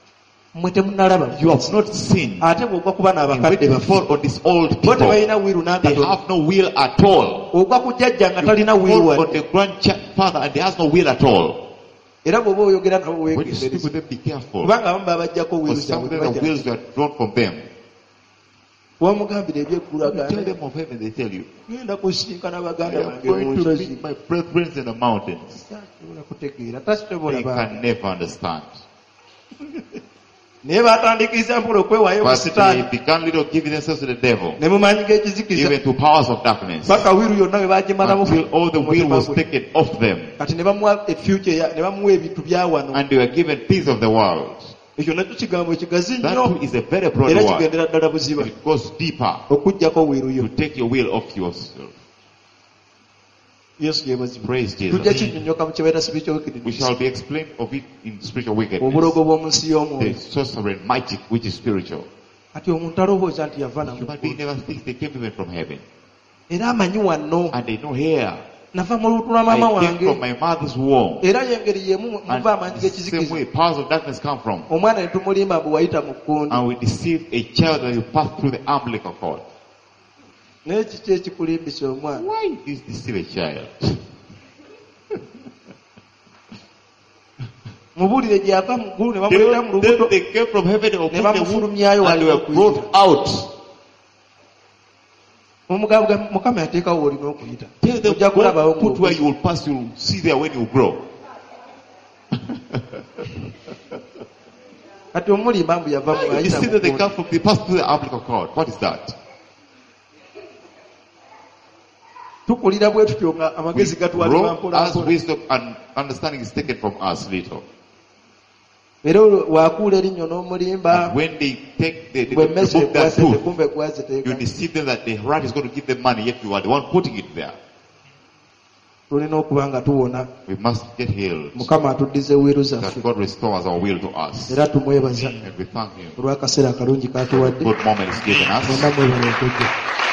mmwe temunalaba You have not seen. ate bw'ogwa kuba And n'abakadde when you baffe fall on these old bo people, tebalina wiiru they n'akatono have no will at all. ogwa ku jjajja nga You talina wiiru fall wadde on the grandfather and he has no will at all. era bw'oba oyogera nabo When you speak weegendereza with them, be careful. kubanga abamu babaggyako For wiiru some zaabwe of them, the tebajja wills were drawn from them. wamugambira ebyeggulu You tell agamba them of heaven, they tell you, genda kusinkana I baganda am bange mu going to nsozi meet my brethren in the mountains. tasobola kutegeera tasobola They banga can never understand. naye batandikiriza mpola okwewaayo mu But they sitaani began little giving themselves to the devil, ne mumanyi g'ekizikiza even to powers of darkness, paka wiiru yonna bwe bagimalamu until all the will was taken off them, kati ne bamuwa efuture ya- ne bamuwa ebintu bya wano and they were given peace of the world. ekyo nakyo kigambo ekigazi That nnyo too is a very broad era word. kigendera ddala buziba It goes deeper okuggyako wiiruyo to take your will off yourself. yesu yeebazibwa Praise tujja Jesus. kinnyonnyoka mu kibeera spiritual We wickedness shall be explained of it in spiritual wickedness. obulogo bw'omu nsi The y'omwoyo sorcery and magic which is spiritual. kati omuntu alowooza nti yava na Human being never thinks they came even from heaven. era amanyi wano And they know here, nava mu lubuto lwa maama I came from wange my mother's womb. era yengeri yemu And muva amaanyi the same g'ekizikiza way powers of darkness come from. omwana ne tumulimba bwe wayita mu kkundi And we deceive a child that you pass through the umbilical cord. naye kiki ekikulimbisa omwana Why do you deceive a child? mubuulire gyava mu ggulu ne They, bamuleeta mu lubuto they came from heaven and ne opened the womb bamufulumyayo and they were brought out. omugabo mukama yateekawo olina okuyita Tell them, ojja kulabawo go put where you will pass, you will see there when you grow. kati omulimba mbu yava mu You ayita see mu that they kkundi. come from, they pass through the umbilical cord. What is that? tukulira bwe tutyo nga We amagezi gatwalibwa grow mpola as mpola wisdom and understanding is taken from us little. era waakuula erinnyo n'omulimba And when they take, they, they bwe mmese remove that ekwasete tooth, kumbe you kwaziteeka deceive them that the rat is going to give them money, yet you are the one putting it there. tulina okuba nga tuwona We must get healed. mukama atuddize wiiru zaffe That God restores our will to us. era tumwebaza And we thank Him. olw'akaseera akalungi katuwadde Good moment is given us. mwena mwebale okujja